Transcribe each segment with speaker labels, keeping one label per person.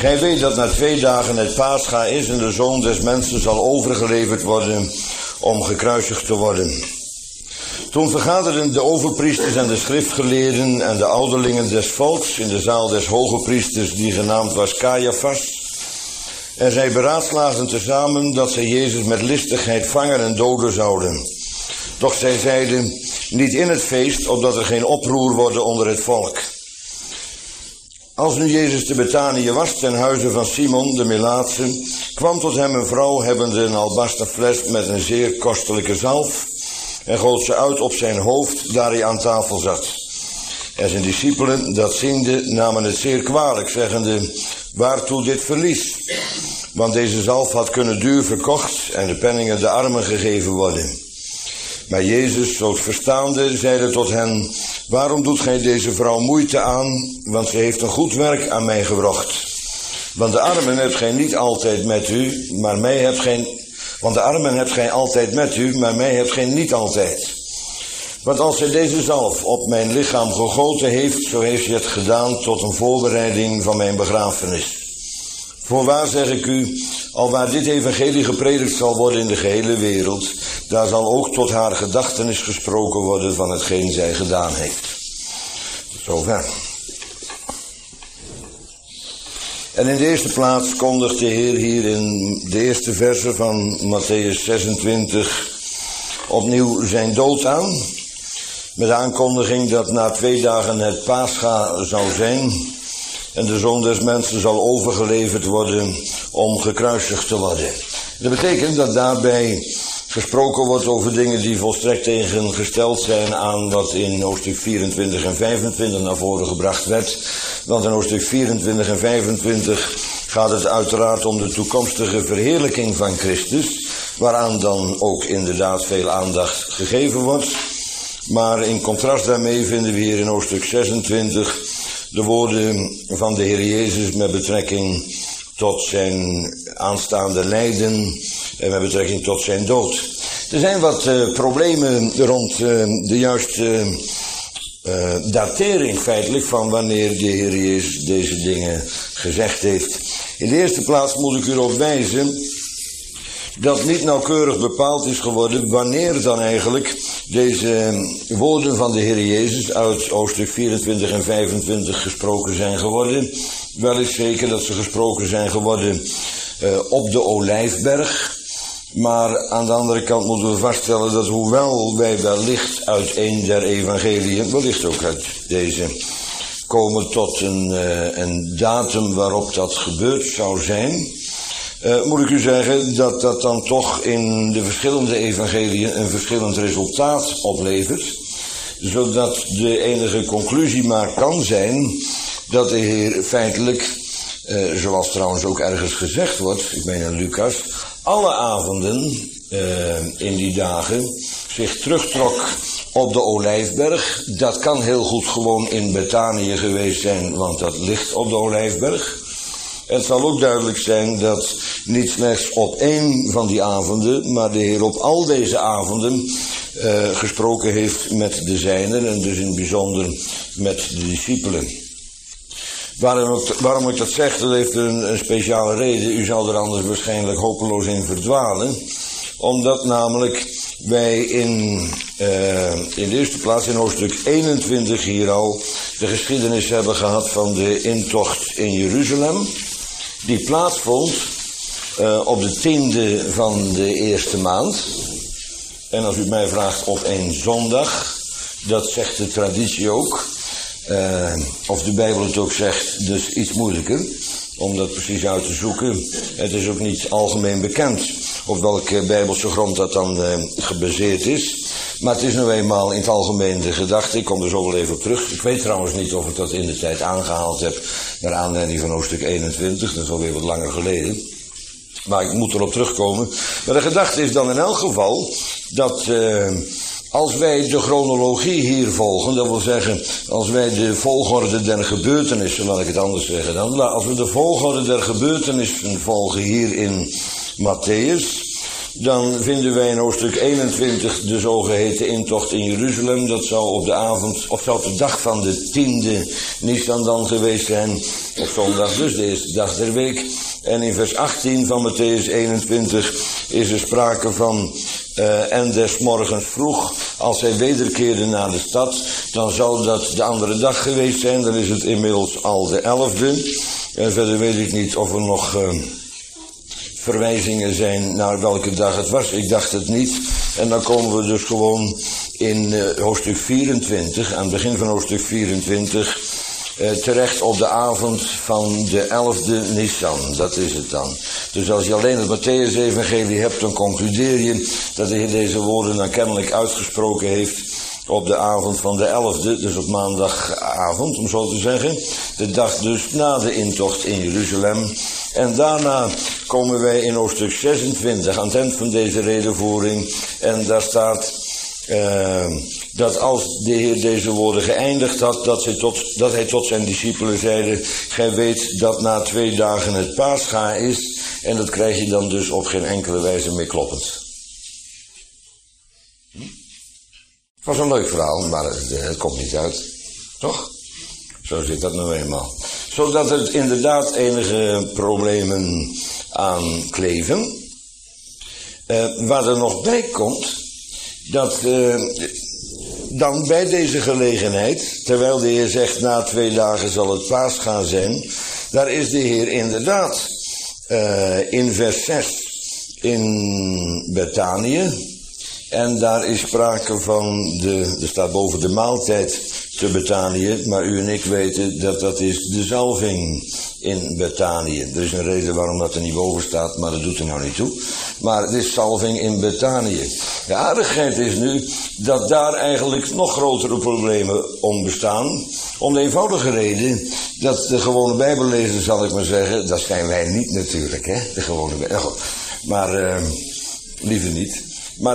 Speaker 1: Gij weet dat na 2 dagen het Pascha is en de Zoon des Mensen zal overgeleverd worden om gekruisigd te worden. Toen vergaderden de overpriesters en de schriftgeleerden en de ouderlingen des volks in de zaal des hoge priesters, die genaamd was Caiaphas. En zij beraadslaagden tezamen dat zij Jezus met listigheid vangen en doden zouden. Doch zij zeiden, niet in het feest, opdat er geen oproer worden onder het volk. Als nu Jezus te Betanië was, ten huize van Simon de Melaatse, kwam tot hem een vrouw hebbende een alabasterfles met een zeer kostelijke zalf, en goot ze uit op zijn hoofd, daar hij aan tafel zat. En zijn discipelen, dat ziende, namen het zeer kwalijk, zeggende, waartoe dit verlies? Want deze zalf had kunnen duur verkocht en de penningen de armen gegeven worden. Maar Jezus, zoals verstaande, zeide tot hen, waarom doet gij deze vrouw moeite aan, want ze heeft een goed werk aan mij gewrocht. Want de armen hebt gij niet altijd met u, maar mij hebt gij... Want de armen hebt gij altijd met u, maar mij hebt gij niet altijd. Want als zij deze zalf op mijn lichaam gegoten heeft, zo heeft ze het gedaan tot een voorbereiding van mijn begrafenis. Voorwaar zeg ik u, alwaar dit evangelie gepredikt zal worden in de gehele wereld, daar zal ook tot haar gedachtenis gesproken worden van hetgeen zij gedaan heeft. Zover. En in de eerste plaats kondigt de Heer hier in de eerste verse van Mattheüs 26 opnieuw zijn dood aan. Met de aankondiging dat na 2 dagen het Pascha zou zijn en de Zoon des Mensen zal overgeleverd worden om gekruisigd te worden. Dat betekent dat daarbij gesproken wordt over dingen die volstrekt tegengesteld zijn aan wat in hoofdstuk 24 en 25 naar voren gebracht werd. Want in hoofdstuk 24 en 25 gaat het uiteraard om de toekomstige verheerlijking van Christus, waaraan dan ook inderdaad veel aandacht gegeven wordt. Maar in contrast daarmee vinden we hier in hoofdstuk 26 de woorden van de Heer Jezus met betrekking tot zijn aanstaande lijden en met betrekking tot zijn dood. Er zijn wat problemen rond de juiste datering feitelijk van wanneer de Heer Jezus deze dingen gezegd heeft. In de eerste plaats moet ik u erop wijzen dat niet nauwkeurig bepaald is geworden wanneer dan eigenlijk deze woorden van de Heer Jezus uit hoofdstuk 24 en 25 gesproken zijn geworden. Wel is zeker dat ze gesproken zijn geworden op de Olijfberg. Maar aan de andere kant moeten we vaststellen dat hoewel wij wellicht uit een der evangeliën, wellicht ook uit deze, komen tot een datum waarop dat gebeurd zou zijn, moet ik u zeggen dat dat dan toch in de verschillende evangeliën een verschillend resultaat oplevert. Zodat de enige conclusie maar kan zijn dat de Heer feitelijk, zoals trouwens ook ergens gezegd wordt, ik meen in Lucas, alle avonden in die dagen zich terugtrok op de Olijfberg. Dat kan heel goed gewoon in Betanië geweest zijn, want dat ligt op de Olijfberg. Het zal ook duidelijk zijn dat niet slechts op 1 van die avonden, maar de Heer op al deze avonden gesproken heeft met de zijnen en dus in het bijzonder met de discipelen. Waarom ik dat zeg, dat heeft een speciale reden. U zal er anders waarschijnlijk hopeloos in verdwalen. Omdat namelijk wij in de eerste plaats in hoofdstuk 21 hier al de geschiedenis hebben gehad van de intocht in Jeruzalem. Die plaatsvond op de 10e van de eerste maand. En als u mij vraagt op een zondag, dat zegt de traditie ook. Of de Bijbel het ook zegt, dus iets moeilijker om dat precies uit te zoeken. Het is ook niet algemeen bekend op welke Bijbelse grond dat dan gebaseerd is. Maar het is nou eenmaal in het algemeen de gedachte. Ik kom er zo wel even op terug. Ik weet trouwens niet of ik dat in de tijd aangehaald heb naar aanleiding van hoofdstuk 21. Dat is alweer wat langer geleden. Maar ik moet erop terugkomen. Maar de gedachte is dan in elk geval dat als wij de chronologie hier volgen, dat wil zeggen, als wij de volgorde der gebeurtenissen, laat ik het anders zeggen dan, als we de volgorde der gebeurtenissen volgen hier in Mattheüs, dan vinden wij in hoofdstuk 21 de zogeheten intocht in Jeruzalem. Dat zou op de avond, of zou op de dag van de 10e Nisan dan geweest zijn, op zondag dus, de eerste dag der week. En in vers 18 van Matthäus 21 is er sprake van en des morgens vroeg, als zij wederkeerden naar de stad, dan zou dat de andere dag geweest zijn. Dan is het inmiddels al de 11e. En verder weet ik niet of er nog verwijzingen zijn naar welke dag het was. Ik dacht het niet. En dan komen we dus gewoon in hoofdstuk 24, aan het begin van hoofdstuk 24, terecht op de avond van de 11e Nisan. Dat is het dan. Dus als je alleen het Matthäus-evangelie hebt, dan concludeer je dat de Heer deze woorden dan kennelijk uitgesproken heeft op de avond van de 11e, dus op maandagavond, om zo te zeggen. De dag dus na de intocht in Jeruzalem. En daarna komen wij in hoofdstuk 26 aan het eind van deze redevoering. En daar staat dat als de Heer deze woorden geëindigd had, dat hij tot zijn discipelen zeide: gij weet dat na 2 dagen het Pascha is. En dat krijg je dan dus op geen enkele wijze meer kloppend. Het was een leuk verhaal, maar het komt niet uit. Toch? Zo zit dat nou eenmaal. Zodat er inderdaad enige problemen aan kleven. Waar er nog bij komt, dat dan bij deze gelegenheid, terwijl de Heer zegt na 2 dagen zal het Pascha zijn, daar is de Heer inderdaad in vers 6 in Betanië. En daar is sprake van, er staat boven de maaltijd te Betanië, maar u en ik weten dat dat is de zalving in Betanië. Er is een reden waarom dat er niet boven staat, maar dat doet er nou niet toe. Maar het is zalving in Betanië. De aardigheid is nu dat daar eigenlijk nog grotere problemen om bestaan. Om de eenvoudige reden dat de gewone bijbellezer, zal ik maar zeggen, dat zijn wij niet natuurlijk, hè, de gewone bijbellezer. Maar liever niet. Maar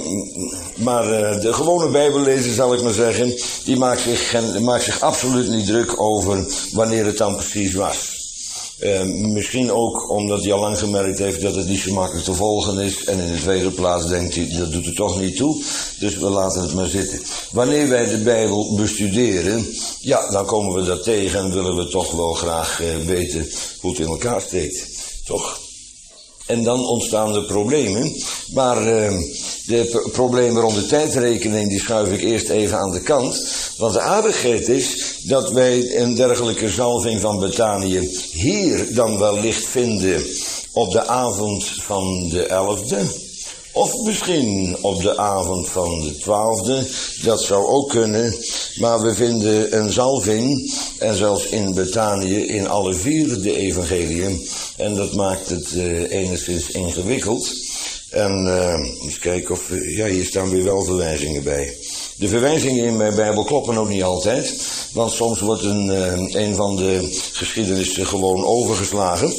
Speaker 1: de gewone bijbellezer, zal ik maar zeggen, die maakt zich absoluut niet druk over wanneer het dan precies was. Misschien ook omdat hij al lang gemerkt heeft dat het niet zo makkelijk te volgen is. En in de tweede plaats denkt hij, dat doet er toch niet toe. Dus we laten het maar zitten. Wanneer wij de Bijbel bestuderen, ja, dan komen we dat tegen en willen we toch wel graag weten hoe het in elkaar steekt. Toch? En dan ontstaan de problemen. Maar de problemen rond de tijdrekening, die schuif ik eerst even aan de kant. Want de aardigheid is dat wij een dergelijke zalving van Betanië hier dan wellicht vinden op de avond van de 11e. Of misschien op de avond van de 12e, dat zou ook kunnen. Maar we vinden een zalving, en zelfs in Betanië, in alle 4 de evangeliën. En dat maakt het enigszins ingewikkeld. En eens kijken of, ja, hier staan weer wel verwijzingen bij. De verwijzingen in mijn Bijbel kloppen ook niet altijd. Want soms wordt een van de geschiedenissen gewoon overgeslagen.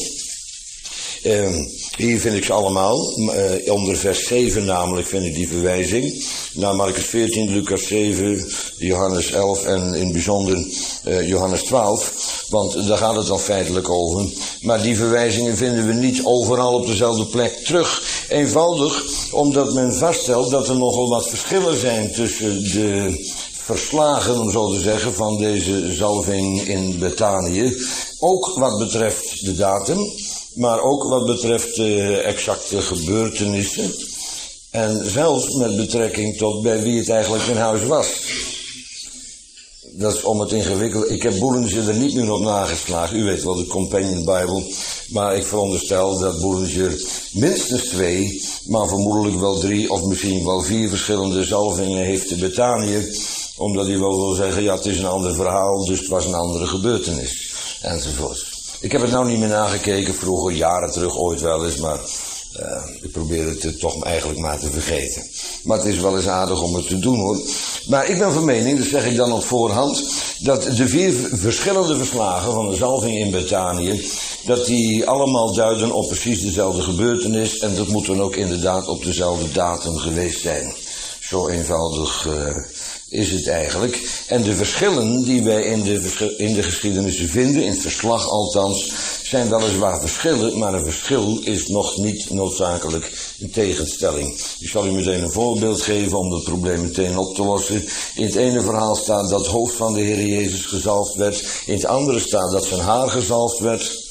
Speaker 1: Hier vind ik ze allemaal, onder vers 7 namelijk vind ik die verwijzing. Naar Marcus 14, Lucas 7, Johannes 11 en in het bijzonder Johannes 12. Want daar gaat het dan feitelijk over. Maar die verwijzingen vinden we niet overal op dezelfde plek terug. Eenvoudig omdat men vaststelt dat er nogal wat verschillen zijn tussen de verslagen, om zo te zeggen, van deze zalving in Betanië. Ook wat betreft de datum. Maar ook wat betreft exacte gebeurtenissen. En zelfs met betrekking tot bij wie het eigenlijk in huis was. Dat is om het ingewikkeld. Ik heb Bullinger er niet meer op nageslagen. U weet wel, de Companion Bible. Maar ik veronderstel dat Bullinger minstens 2, maar vermoedelijk wel 3 of misschien wel 4 verschillende zalvingen heeft in Betanië. Omdat hij wel wil zeggen, ja, het is een ander verhaal, dus het was een andere gebeurtenis. Enzovoort. Ik heb het nou niet meer nagekeken, vroeger, jaren terug, ooit wel eens, maar ik probeer het toch eigenlijk maar te vergeten. Maar het is wel eens aardig om het te doen, hoor. Maar ik ben van mening, dat zeg ik dan op voorhand, dat de 4 verschillende verslagen van de zalving in Betanië, dat die allemaal duiden op precies dezelfde gebeurtenis en dat moet dan ook inderdaad op dezelfde datum geweest zijn. Zo eenvoudig is het eigenlijk. En de verschillen die wij in de geschiedenis vinden, in het verslag althans, zijn weliswaar verschillen, maar een verschil is nog niet noodzakelijk een tegenstelling. Ik zal u meteen een voorbeeld geven om dat probleem meteen op te lossen. In het ene verhaal staat dat het hoofd van de Heer Jezus gezalfd werd. In het andere staat dat zijn haar gezalfd werd.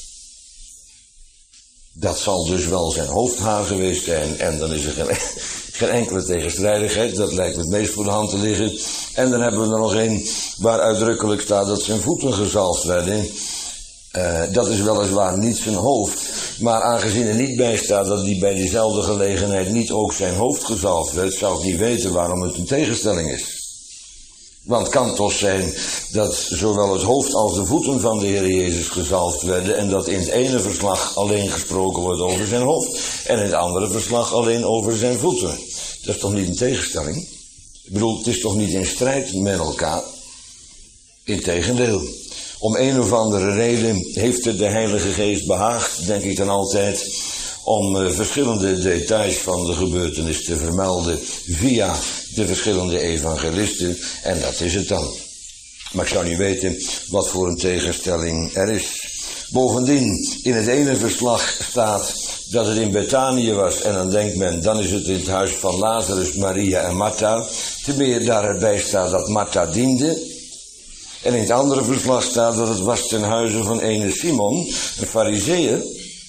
Speaker 1: Dat zal dus wel zijn hoofdhaar geweest zijn. En dan is er geen enkele tegenstrijdigheid. Dat lijkt me het meest voor de hand te liggen. En dan hebben we er nog een waar uitdrukkelijk staat dat zijn voeten gezalfd werden. Dat is weliswaar niet zijn hoofd. Maar aangezien er niet bij staat dat hij bij diezelfde gelegenheid niet ook zijn hoofd gezalfd werd, zou ik niet weten waarom het een tegenstelling is. Want het kan toch zijn dat zowel het hoofd als de voeten van de Heer Jezus gezalfd werden en dat in het ene verslag alleen gesproken wordt over zijn hoofd en in het andere verslag alleen over zijn voeten. Dat is toch niet een tegenstelling? Ik bedoel, het is toch niet in strijd met elkaar? Integendeel. Om een of andere reden heeft het de Heilige Geest behaagd, denk ik dan altijd, om verschillende details van de gebeurtenis te vermelden via de verschillende evangelisten. En dat is het dan. Maar ik zou niet weten wat voor een tegenstelling er is. Bovendien, in het ene verslag staat dat het in Betanië was. En dan denkt men, dan is het in het huis van Lazarus, Maria en Martha. Te meer daar erbij staat dat Martha diende. En in het andere verslag staat dat het was ten huize van ene Simon, een Farizeeër.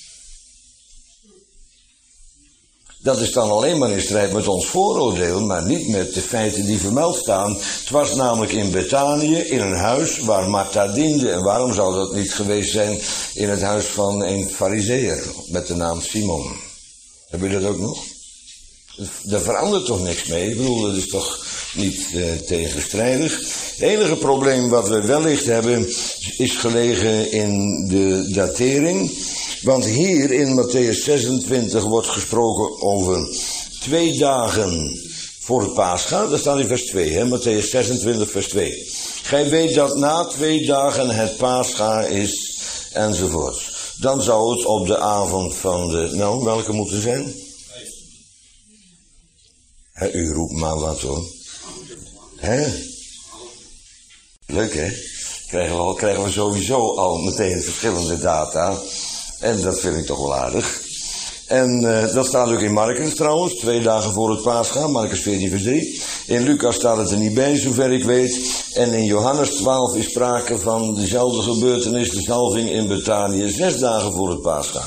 Speaker 1: Dat is dan alleen maar in strijd met ons vooroordeel, maar niet met de feiten die vermeld staan. Het was namelijk in Betanië, in een huis waar Martha diende. En waarom zou dat niet geweest zijn in het huis van een Farizeeër met de naam Simon? Heb je dat ook nog? Daar verandert toch niks mee? Ik bedoel, dat is toch niet tegenstrijdig? Het enige probleem wat we wellicht hebben is gelegen in de datering. Want hier in Matthäus 26 wordt gesproken over 2 dagen voor het Pascha. Dat staat in vers 2, hè? Matthäus 26 vers 2. Gij weet dat na 2 dagen het Pascha is, enzovoort. Dan zou het op de avond van de... Nou, welke moeten zijn? U roept maar wat hoor. Hè? Leuk hè? Krijgen we sowieso al meteen verschillende data. En dat vind ik toch wel aardig. En dat staat ook in Markus trouwens, 2 dagen voor het Pascha, Markus 14 vers 3. In Lucas staat het er niet bij, zover ik weet. En in Johannes 12 is sprake van dezelfde gebeurtenis, de zalving in Betanië, 6 dagen voor het Pascha.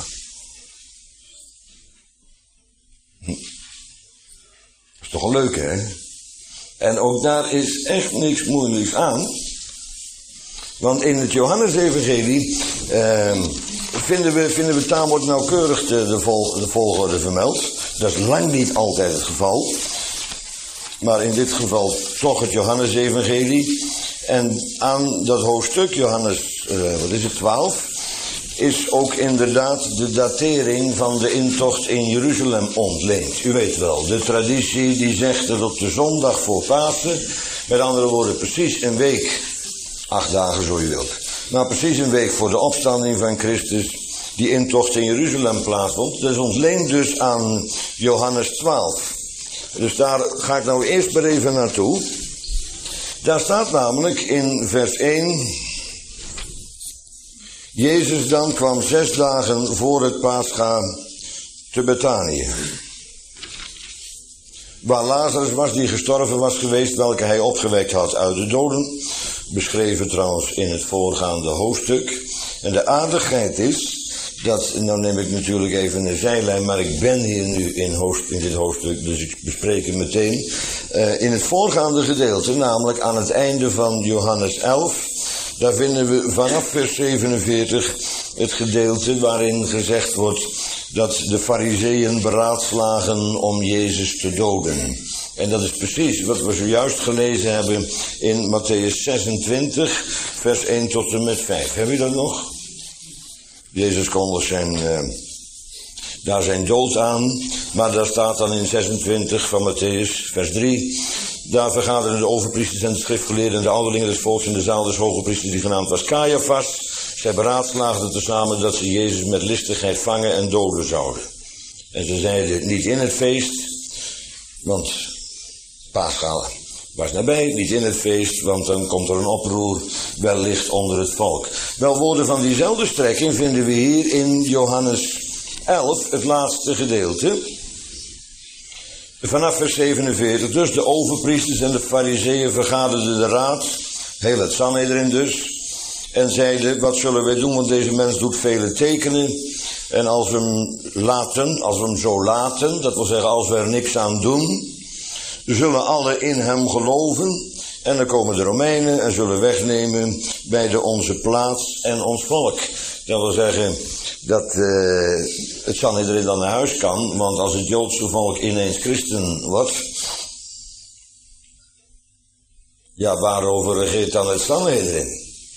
Speaker 1: Dat is toch wel leuk hè? En ook daar is echt niks moeilijks aan. Want in het Johannes-evangelie vinden we tamelijk nauwkeurig de volgorde vermeld. Dat is lang niet altijd het geval. Maar in dit geval toch het Johannes-evangelie. En aan dat hoofdstuk, Johannes 12... is ook inderdaad de datering van de intocht in Jeruzalem ontleend. U weet wel, de traditie die zegt dat op de zondag voor Pasen, met andere woorden precies een week, 8 dagen zo u wilt, maar precies een week voor de opstanding van Christus, die intocht in Jeruzalem plaatsvond. Dat is ontleend dus aan Johannes 12. Dus daar ga ik nou eerst maar even naartoe. Daar staat namelijk in vers 1... Jezus dan kwam 6 dagen voor het Pascha te Betanië. Waar Lazarus was die gestorven was geweest, welke hij opgewekt had uit de doden. Beschreven trouwens in het voorgaande hoofdstuk. En de aardigheid is, dat, nou neem ik natuurlijk even een zijlijn, maar ik ben hier nu in dit hoofdstuk, dus ik bespreek het meteen. In het voorgaande gedeelte, namelijk aan het einde van Johannes 11... daar vinden we vanaf vers 47 het gedeelte waarin gezegd wordt dat de Farizeeën beraadslagen om Jezus te doden. En dat is precies wat we zojuist gelezen hebben in Matthäus 26, vers 1 tot en met 5. Heb je dat nog? Jezus kondigt daar zijn dood aan, maar daar staat dan in 26 van Matthäus, vers 3... Daar vergaderen de overpriesters en de schriftgeleerden en de ouderlingen des volks in de zaal des hoge priesters die genaamd was Caiaphas. Zij beraadslaagden tezamen dat ze Jezus met listigheid vangen en doden zouden. En ze zeiden niet in het feest, want Pascha Was nabij, niet in het feest, want dan komt er een oproer, wellicht onder het volk. Wel, woorden van diezelfde strekking vinden we hier in Johannes 11, het laatste gedeelte. Vanaf vers 47, dus de overpriesters en de fariseeën vergaderden de raad, heel het Sanhedrin dus, en zeiden, wat zullen wij doen, want deze mens doet vele tekenen. En als we hem zo laten, dat wil zeggen als we er niks aan doen, zullen alle in hem geloven. En dan komen de Romeinen en zullen wegnemen bij onze plaats en ons volk. Dat wil zeggen dat het Sanhedrin dan naar huis kan, want als het Joodse volk ineens christen wordt, ja, waarover regeert dan het Sanhedrin?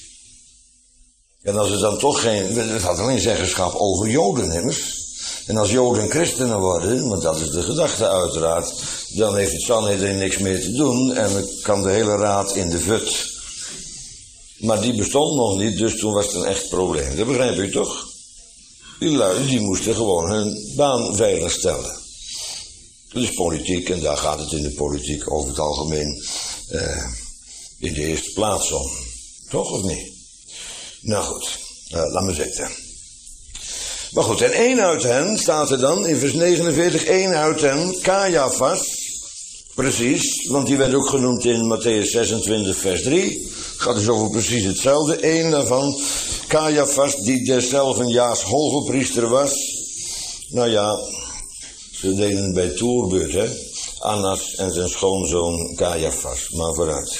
Speaker 1: En als het dan toch het had alleen zeggenschap over Joden immers. En als Joden christenen worden, want dat is de gedachte uiteraard, dan heeft het Sanhedrin niks meer te doen en dan kan de hele raad in de fut. Maar die bestond nog niet, dus toen was het een echt probleem. Dat begrijp u toch? Die lui, die moesten gewoon hun baan veilig stellen. Dat is politiek en daar gaat het in de politiek over het algemeen in de eerste plaats om. Toch of niet? Nou goed, laat me zitten. Maar goed, en één uit hen, staat er dan in vers 49, één uit hen, Caiaphas, precies, want die werd ook genoemd in Matthäus 26 vers 3, het gaat dus over precies hetzelfde, één daarvan, Caiaphas, die deszelfs jaars hogepriester was. Nou ja, ze deden het bij toerbeurt, hè, Annas en zijn schoonzoon Caiaphas, maar vooruit.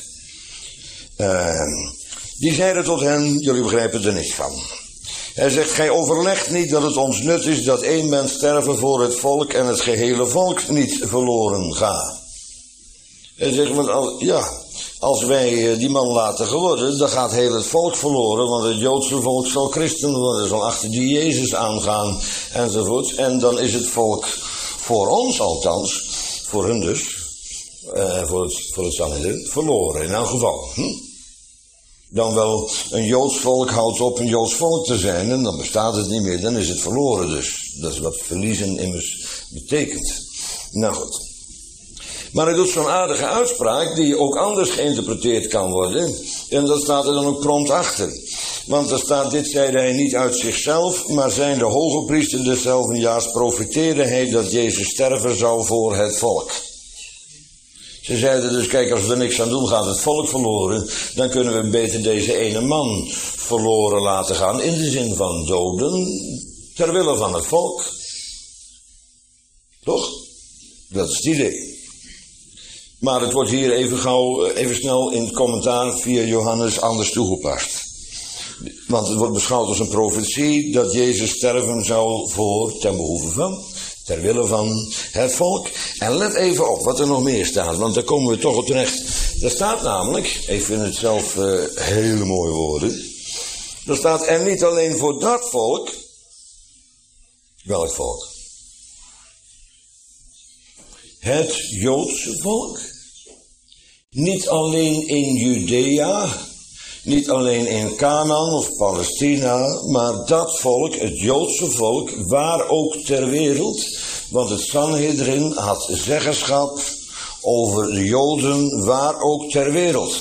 Speaker 1: Die zeiden tot hen, jullie begrijpen er niks van. Hij zegt, gij overlegt niet dat het ons nut is dat één mens sterven voor het volk en het gehele volk niet verloren gaat. Hij zegt, als wij die man laten geworden, dan gaat heel het volk verloren, want het Joodse volk zal christen worden, zal achter die Jezus aangaan, enzovoort. En dan is het volk, voor ons althans, voor hun dus, voor het Sanhedrin, verloren in elk geval. Dan wel, een Joods volk houdt op een Joods volk te zijn en dan bestaat het niet meer, dan is het verloren dus. Dat is wat verliezen immers betekent. Nou goed. Maar hij doet zo'n aardige uitspraak die ook anders geïnterpreteerd kan worden. En dat staat er dan ook prompt achter. Want er staat, dit zeide hij niet uit zichzelf, maar zijn de hoge priester deszelfden jaars profeteerde hij dat Jezus sterven zou voor het volk. Ze zeiden dus, kijk, als we er niks aan doen, gaat het volk verloren. Dan kunnen we beter deze ene man verloren laten gaan. In de zin van doden, ter wille van het volk. Toch? Dat is het idee. Maar het wordt hier even snel in het commentaar via Johannes anders toegepast. Want het wordt beschouwd als een profetie dat Jezus sterven zou ten behoeve van, ter wille van het volk. En let even op wat er nog meer staat, want daar komen we toch op terecht. Er staat namelijk, ik vind het zelf hele mooie woorden. Er staat, en niet alleen voor dat volk. Welk volk? Het Joodse volk. Niet alleen in Judea, niet alleen in Canaan of Palestina, maar dat volk, het Joodse volk, waar ook ter wereld. Want het Sanhedrin had zeggenschap over de Joden, waar ook ter wereld.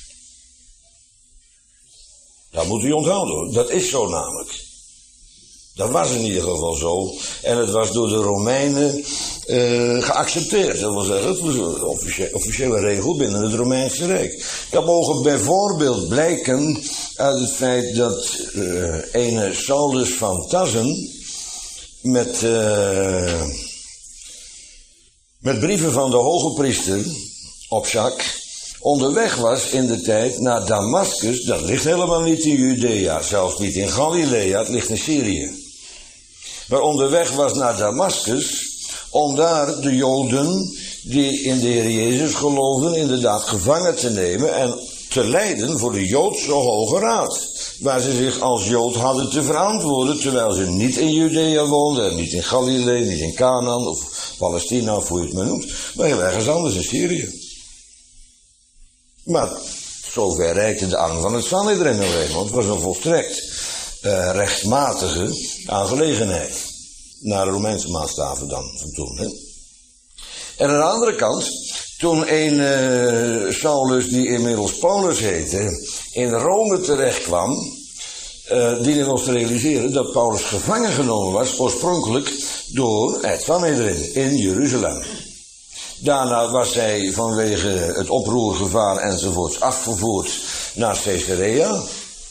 Speaker 1: Dat moet u onthouden hoor, dat is zo namelijk. Dat was in ieder geval zo. En het was door de Romeinen geaccepteerd. Dat wil zeggen, het was een officiële regel binnen het Romeinse Rijk. Dat mogen bijvoorbeeld blijken uit het feit dat ene Saulus van Tarsen met brieven van de hoge priester op zak onderweg was in de tijd naar Damascus. Dat ligt helemaal niet in Judea, zelfs niet in Galilea, het ligt in Syrië. Maar onderweg was naar Damascus om daar de Joden die in de Heer Jezus geloofden inderdaad gevangen te nemen en te leiden voor de Joodse Hoge Raad. Waar ze zich als Jood hadden te verantwoorden terwijl ze niet in Judea woonden, niet in Galilea, niet in Canaan of Palestina of hoe je het maar noemt, maar heel ergens anders in Syrië. Maar zover reikte de arm van het Sanhedrin nog even, want het was een volstrekt rechtmatige aangelegenheid. Naar de Romeinse maatstaven dan van toen. Hè? En aan de andere kant, Toen een Saulus, die inmiddels Paulus heette, in Rome terechtkwam, dienen ons te realiseren dat Paulus gevangen genomen was, oorspronkelijk door het Sanhedrin in Jeruzalem. Daarna was hij vanwege het oproergevaar enzovoorts afgevoerd naar Caesarea.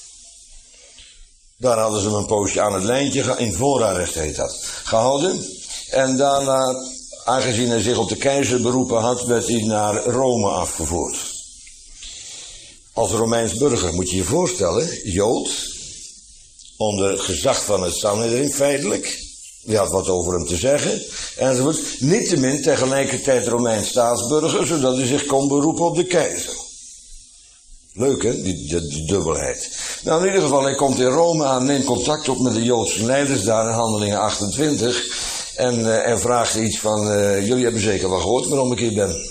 Speaker 1: Daar hadden ze hem een poosje aan het lijntje, in voorarrest heet dat, gehouden. En daarna, aangezien hij zich op de keizer beroepen had, werd hij naar Rome afgevoerd. Als Romeins burger moet je je voorstellen, Jood, onder het gezag van het Sanhedrin feitelijk, die had wat over hem te zeggen, enzovoort. Niettemin tegelijkertijd Romeins staatsburger, zodat hij zich kon beroepen op de keizer. Leuk hè, die dubbelheid. Nou, in ieder geval, hij komt in Rome aan, neemt contact op met de Joodse leiders daar in Handelingen 28 en vraagt iets van, jullie hebben zeker wel gehoord waarom ik hier ben.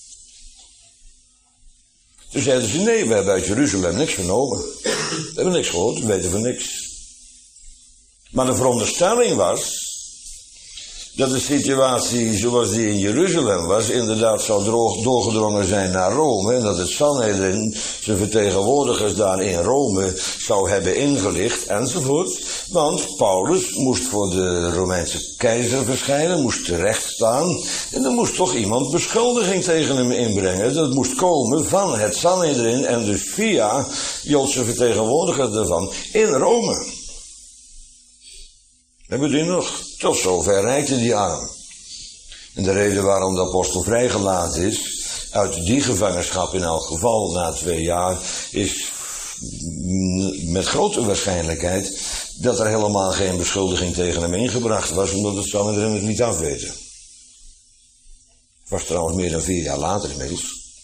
Speaker 1: Toen zeiden ze, nee, we hebben uit Jeruzalem niks vernomen. We hebben niks gehoord, we weten van niks. Maar de veronderstelling was dat de situatie zoals die in Jeruzalem was inderdaad zou doorgedrongen zijn naar Rome en dat het Sanhedrin zijn vertegenwoordigers daar in Rome zou hebben ingelicht enzovoort. Want Paulus moest voor de Romeinse keizer verschijnen, moest terechtstaan en er moest toch iemand beschuldiging tegen hem inbrengen. Dat moest komen van het Sanhedrin en dus via Joodse vertegenwoordigers daarvan in Rome. Hebben we die nog? Tot zover reikte die aan. En de reden waarom de apostel vrijgelaten is, uit die gevangenschap in elk geval na 2 jaar, is met grote waarschijnlijkheid dat er helemaal geen beschuldiging tegen hem ingebracht was, omdat het Sanhedrin het niet afweten. Het was trouwens meer dan 4 jaar later inmiddels.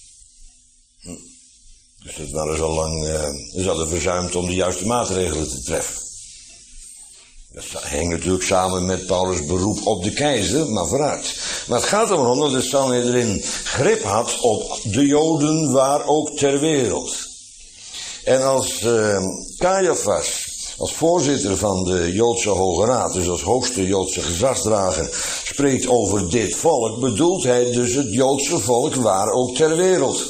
Speaker 1: Dus dat waren zo lang, ze hadden verzuimd om de juiste maatregelen te treffen. Dat hing natuurlijk samen met Paulus' beroep op de keizer, maar vooruit. Maar het gaat erom dat de Sanhedrin grip had op de Joden waar ook ter wereld. En als Caiaphas, als voorzitter van de Joodse Hoge Raad, dus als hoogste Joodse gezagsdrager, spreekt over dit volk, bedoelt hij dus het Joodse volk waar ook ter wereld.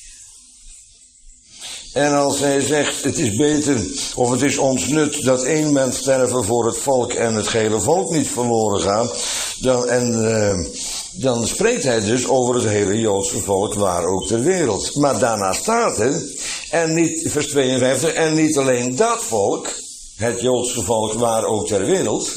Speaker 1: En als hij zegt, het is beter, of het is ons nut dat 1 mens sterven voor het volk en het gehele volk niet verloren gaat, dan spreekt hij dus over het hele Joodse volk waar ook ter wereld. Maar daarna staat er, en niet, vers 52, en niet alleen dat volk, het Joodse volk waar ook ter wereld,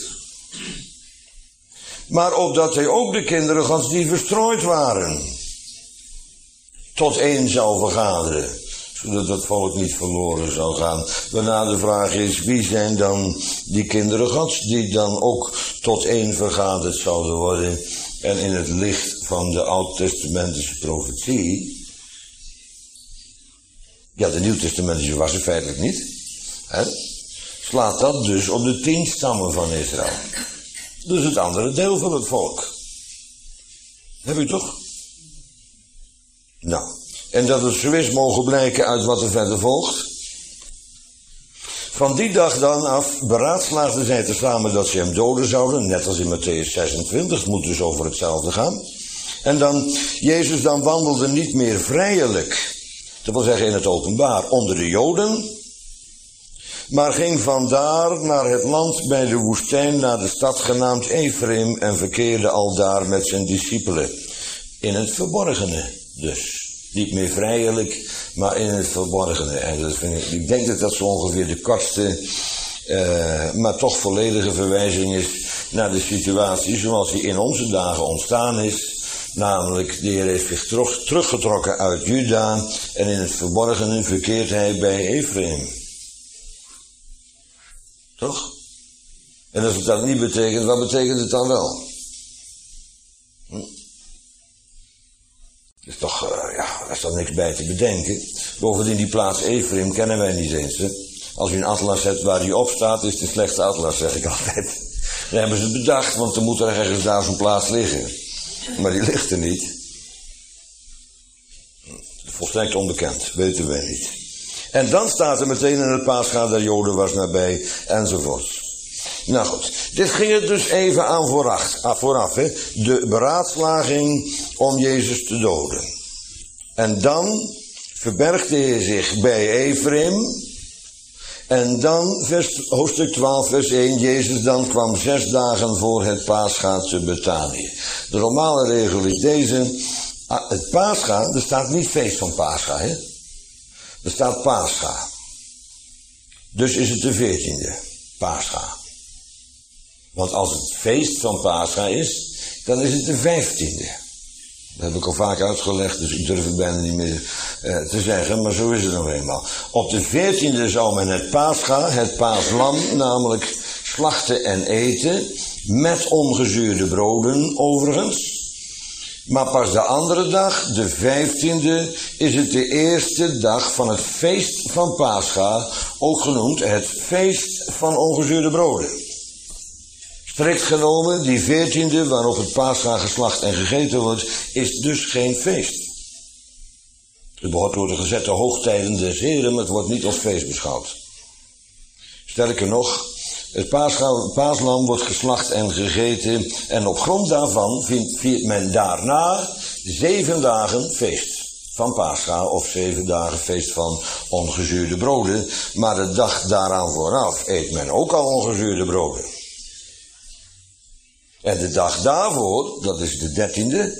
Speaker 1: maar opdat hij ook de kinderen Gods die verstrooid waren, tot 1 zou vergaderen. Zodat het volk niet verloren zou gaan. Waarna de vraag is, wie zijn dan die kinderen Gods die dan ook tot 1 vergaderd zouden worden. En in het licht van de oud-testamentische profetie. Ja, de nieuw-testamentische was er feitelijk niet. Hè? Slaat dat dus op de 10 stammen van Israël. Dus het andere deel van het volk. Heb je toch? Nou. En dat het zo is mogen blijken uit wat er verder volgt. Van die dag dan af beraadslaagden zij tezamen dat ze hem doden zouden, net als in Mattheüs 26, het moet dus over hetzelfde gaan. En dan, Jezus dan wandelde niet meer vrijelijk, dat wil zeggen in het openbaar, onder de Joden, maar ging vandaar naar het land bij de woestijn, naar de stad genaamd Ephraim en verkeerde aldaar met zijn discipelen. In het verborgene dus. Niet meer vrijelijk, maar in het verborgene. En dat ik denk dat dat zo ongeveer de kortste, maar toch volledige verwijzing is naar de situatie zoals die in onze dagen ontstaan is. Namelijk, de Heer heeft zich teruggetrokken uit Juda en in het verborgene verkeert hij bij Ephraim. Toch? En als het dat niet betekent, wat betekent het dan wel? Dus toch, daar is toch niks bij te bedenken. Bovendien die plaats Ephraim kennen wij niet eens. Hè? Als u een atlas hebt waar die op staat, is het een slechte atlas, zeg ik altijd. Dan hebben ze het bedacht, want er moet er ergens daar zo'n plaats liggen. Maar die ligt er niet. Volstrekt onbekend, weten wij niet. En dan staat er meteen in het Pascha, de Joden was nabij, enzovoort. Nou goed, dit ging het dus even aan vooraf, hè? De beraadslaging om Jezus te doden. En dan verbergde hij zich bij Ephraim. En dan, hoofdstuk 12, vers 1, Jezus dan kwam 6 dagen voor het Pascha te Betanië. De normale regel is deze, het Pascha, er staat niet feest van Pascha, hè? Er staat Pascha. Dus is het de 14e, Pascha. Want als het feest van Pascha is, dan is het de 15e. Dat heb ik al vaak uitgelegd, dus ik durf het bijna niet meer te zeggen, maar zo is het nog eenmaal. Op de 14e zou men het Pascha, het paaslam, namelijk slachten en eten, met ongezuurde broden overigens. Maar pas de andere dag, de 15e, is het de eerste dag van het feest van Pascha, ook genoemd het feest van ongezuurde broden. Strikt genomen, die 14e, waarop het Pascha geslacht en gegeten wordt, is dus geen feest. Het behoort door de gezette hoogtijden des Heren, maar het wordt niet als feest beschouwd. Sterker nog, het paaslam wordt geslacht en gegeten en op grond daarvan viert men daarna 7 dagen feest van Pascha of 7 dagen feest van ongezuurde broden. Maar de dag daaraan vooraf eet men ook al ongezuurde broden. En de dag daarvoor, dat is de 13e,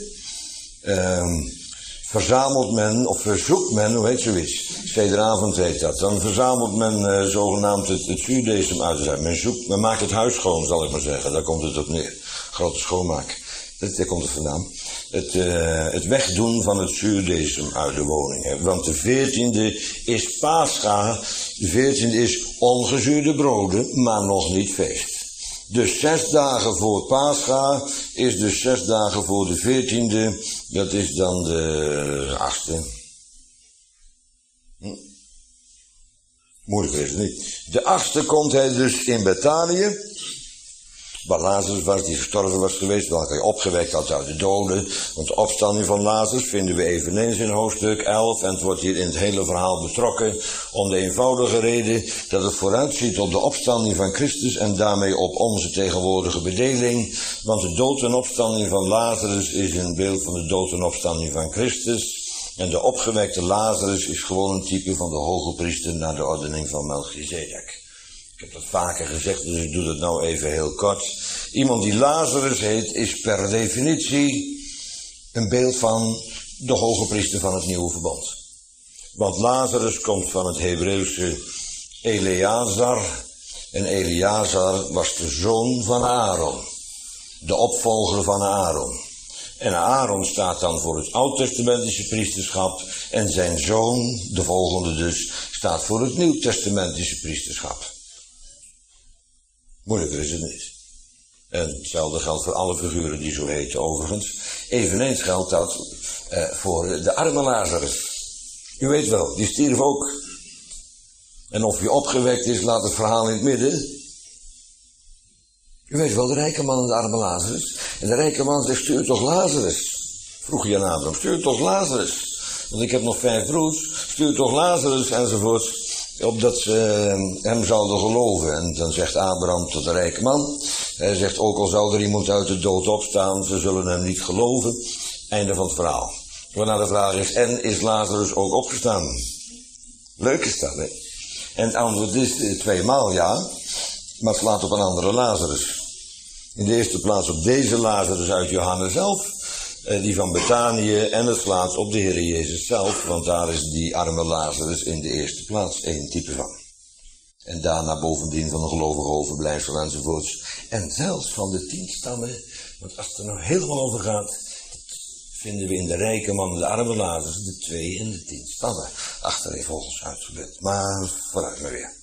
Speaker 1: verzamelt men, of verzoekt men, hoe heet zoiets? Sederavond heet dat. Dan verzamelt men zogenaamd het zuurdesem uit. Men maakt het huis schoon, zal ik maar zeggen. Daar komt het op neer. Grote schoonmaak. Daar komt het vandaan. Het wegdoen van het zuurdesem uit de woning. Hè. Want de 14e is Pascha. De 14e is ongezuurde broden, maar nog niet feest. Dus 6 dagen voor Pascha is dus 6 dagen voor de 14e. Dat is dan de 8e. Moeilijker is het niet. De 8e komt hij dus in Betanië. Waar Lazarus was, die gestorven was geweest, welke hij opgewekt had uit de doden. Want de opstanding van Lazarus vinden we eveneens in hoofdstuk 11. En het wordt hier in het hele verhaal betrokken. Om de eenvoudige reden dat het vooruitziet op de opstanding van Christus. En daarmee op onze tegenwoordige bedeling. Want de dood en opstanding van Lazarus is een beeld van de dood en opstanding van Christus. En de opgewekte Lazarus is gewoon een type van de hoge priester naar de ordening van Melchizedek. Ik heb dat vaker gezegd, dus ik doe dat nou even heel kort. Iemand die Lazarus heet, is per definitie een beeld van de hoge priester van het nieuwe verbond. Want Lazarus komt van het Hebreeuwse Eleazar. En Eleazar was de zoon van Aaron. De opvolger van Aaron. En Aaron staat dan voor het oud-testamentische priesterschap. En zijn zoon, de volgende dus, staat voor het nieuw-testamentische priesterschap. Moeilijker is het niet. En hetzelfde geldt voor alle figuren die zo heten overigens. Eveneens geldt dat voor de arme Lazarus. U weet wel, die stierf ook. En of hij opgewekt is, laat het verhaal in het midden. U weet wel, de rijke man en de arme Lazarus. En de rijke man zegt, stuur toch Lazarus. Vroeg Jan Abraham, stuur toch Lazarus. Want ik heb nog 5 broers, stuur toch Lazarus enzovoort. Opdat ze hem zouden geloven. En dan zegt Abraham tot de rijke man. Hij zegt, ook al zou er iemand uit de dood opstaan, ze zullen hem niet geloven. Einde van het verhaal. Waarna de vraag is, en is Lazarus ook opgestaan? Leuk is dat, hè? En het antwoord is 2 maal ja. Maar het slaat op een andere Lazarus. In de eerste plaats op deze Lazarus uit Johannes zelf. Die van Betanië, en het slaat op de Heer Jezus zelf, want daar is die arme Lazarus in de eerste plaats één type van. En daarna bovendien van de gelovige overblijfsel enzovoorts. En zelfs van de 10 stammen, want als het er nou helemaal over gaat, vinden we in de rijke man en de arme Lazarus de 2 en de 10 stammen. Achtereenvolgens uitgebeeld, maar vooruit maar weer.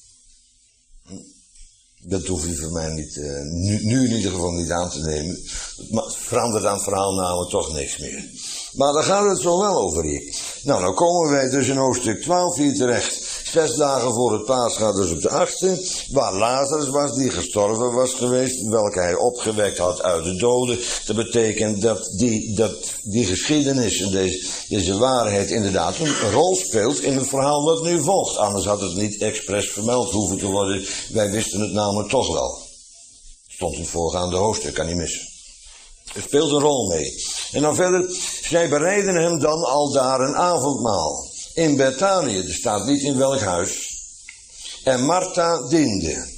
Speaker 1: Dat hoef je voor mij niet, nu in ieder geval niet aan te nemen. Het verandert aan het verhaal namelijk toch niks meer. Maar daar gaat het zo wel over hier. Nou komen wij dus in hoofdstuk 12 hier terecht. 6 dagen voor het Pascha, dus op de 8e. Waar Lazarus was, die gestorven was geweest. Welke hij opgewekt had uit de doden. Dat betekent dat die geschiedenis en deze waarheid inderdaad een rol speelt in het verhaal wat nu volgt. Anders had het niet expres vermeld hoeven te worden. Wij wisten het namelijk toch wel. Stond in het voorgaande hoofdstuk, kan niet missen. Het speelt een rol mee. En dan verder, zij bereiden hem dan aldaar een avondmaal. In Betanië, er staat niet in welk huis. En Martha diende.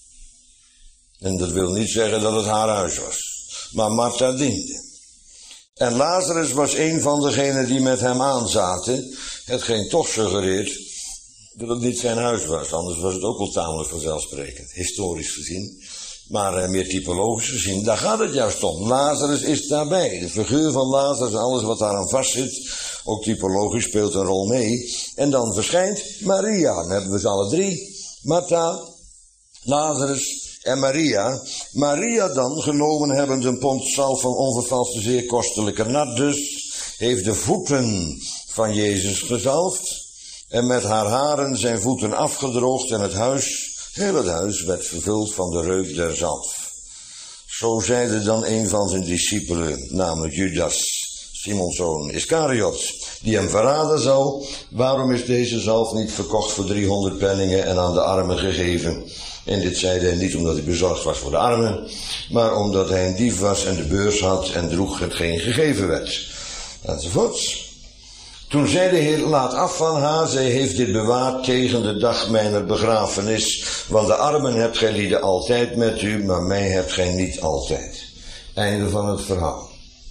Speaker 1: En dat wil niet zeggen dat het haar huis was. Maar Martha diende. En Lazarus was een van degenen die met hem aanzaten. Hetgeen toch suggereert dat het niet zijn huis was. Anders was het ook wel tamelijk vanzelfsprekend. Historisch gezien. Maar meer typologisch gezien, daar gaat het juist om. Lazarus is daarbij. De figuur van Lazarus en alles wat daaraan vastzit, ook typologisch speelt een rol mee. En dan verschijnt Maria. Dan hebben we ze alle drie. Martha, Lazarus en Maria. Maria dan, genomen hebbend een pond zalf van onvervalste zeer kostelijke nardus, heeft de voeten van Jezus gezalfd en met haar haren zijn voeten afgedroogd en heel het huis werd vervuld van de reuk der zalf. Zo zeide dan een van zijn discipelen, namelijk Judas, Simons zoon Iscariot, die hem verraden zou: waarom is deze zalf niet verkocht voor 300 penningen en aan de armen gegeven? En dit zeide hij niet omdat hij bezorgd was voor de armen, maar omdat hij een dief was en de beurs had en droeg hetgeen gegeven werd. Enzovoorts. Toen zei de Heer: laat af van haar, zij heeft dit bewaard tegen de dag mijner begrafenis, want de armen hebt gij lieden altijd met u, maar mij hebt gij niet altijd. Einde van het verhaal.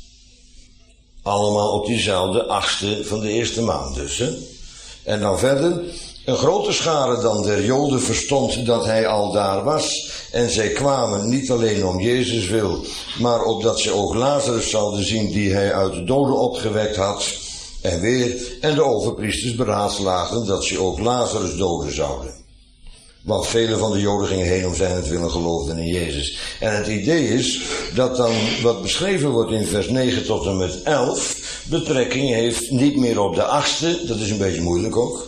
Speaker 1: Allemaal op diezelfde 8e van de eerste maand dus. Hè? En dan verder, een grote schare dan der Joden verstond dat hij al daar was, en zij kwamen niet alleen om Jezus wil, maar opdat zij ook Lazarus zouden zien die hij uit de doden opgewekt had. En de overpriesters beraadslaagden dat ze ook Lazarus doden zouden. Want vele van de Joden gingen heen om zijnentwille geloofden in Jezus. En het idee is dat dan wat beschreven wordt in vers 9 tot en met 11... betrekking heeft niet meer op de 8e, dat is een beetje moeilijk ook.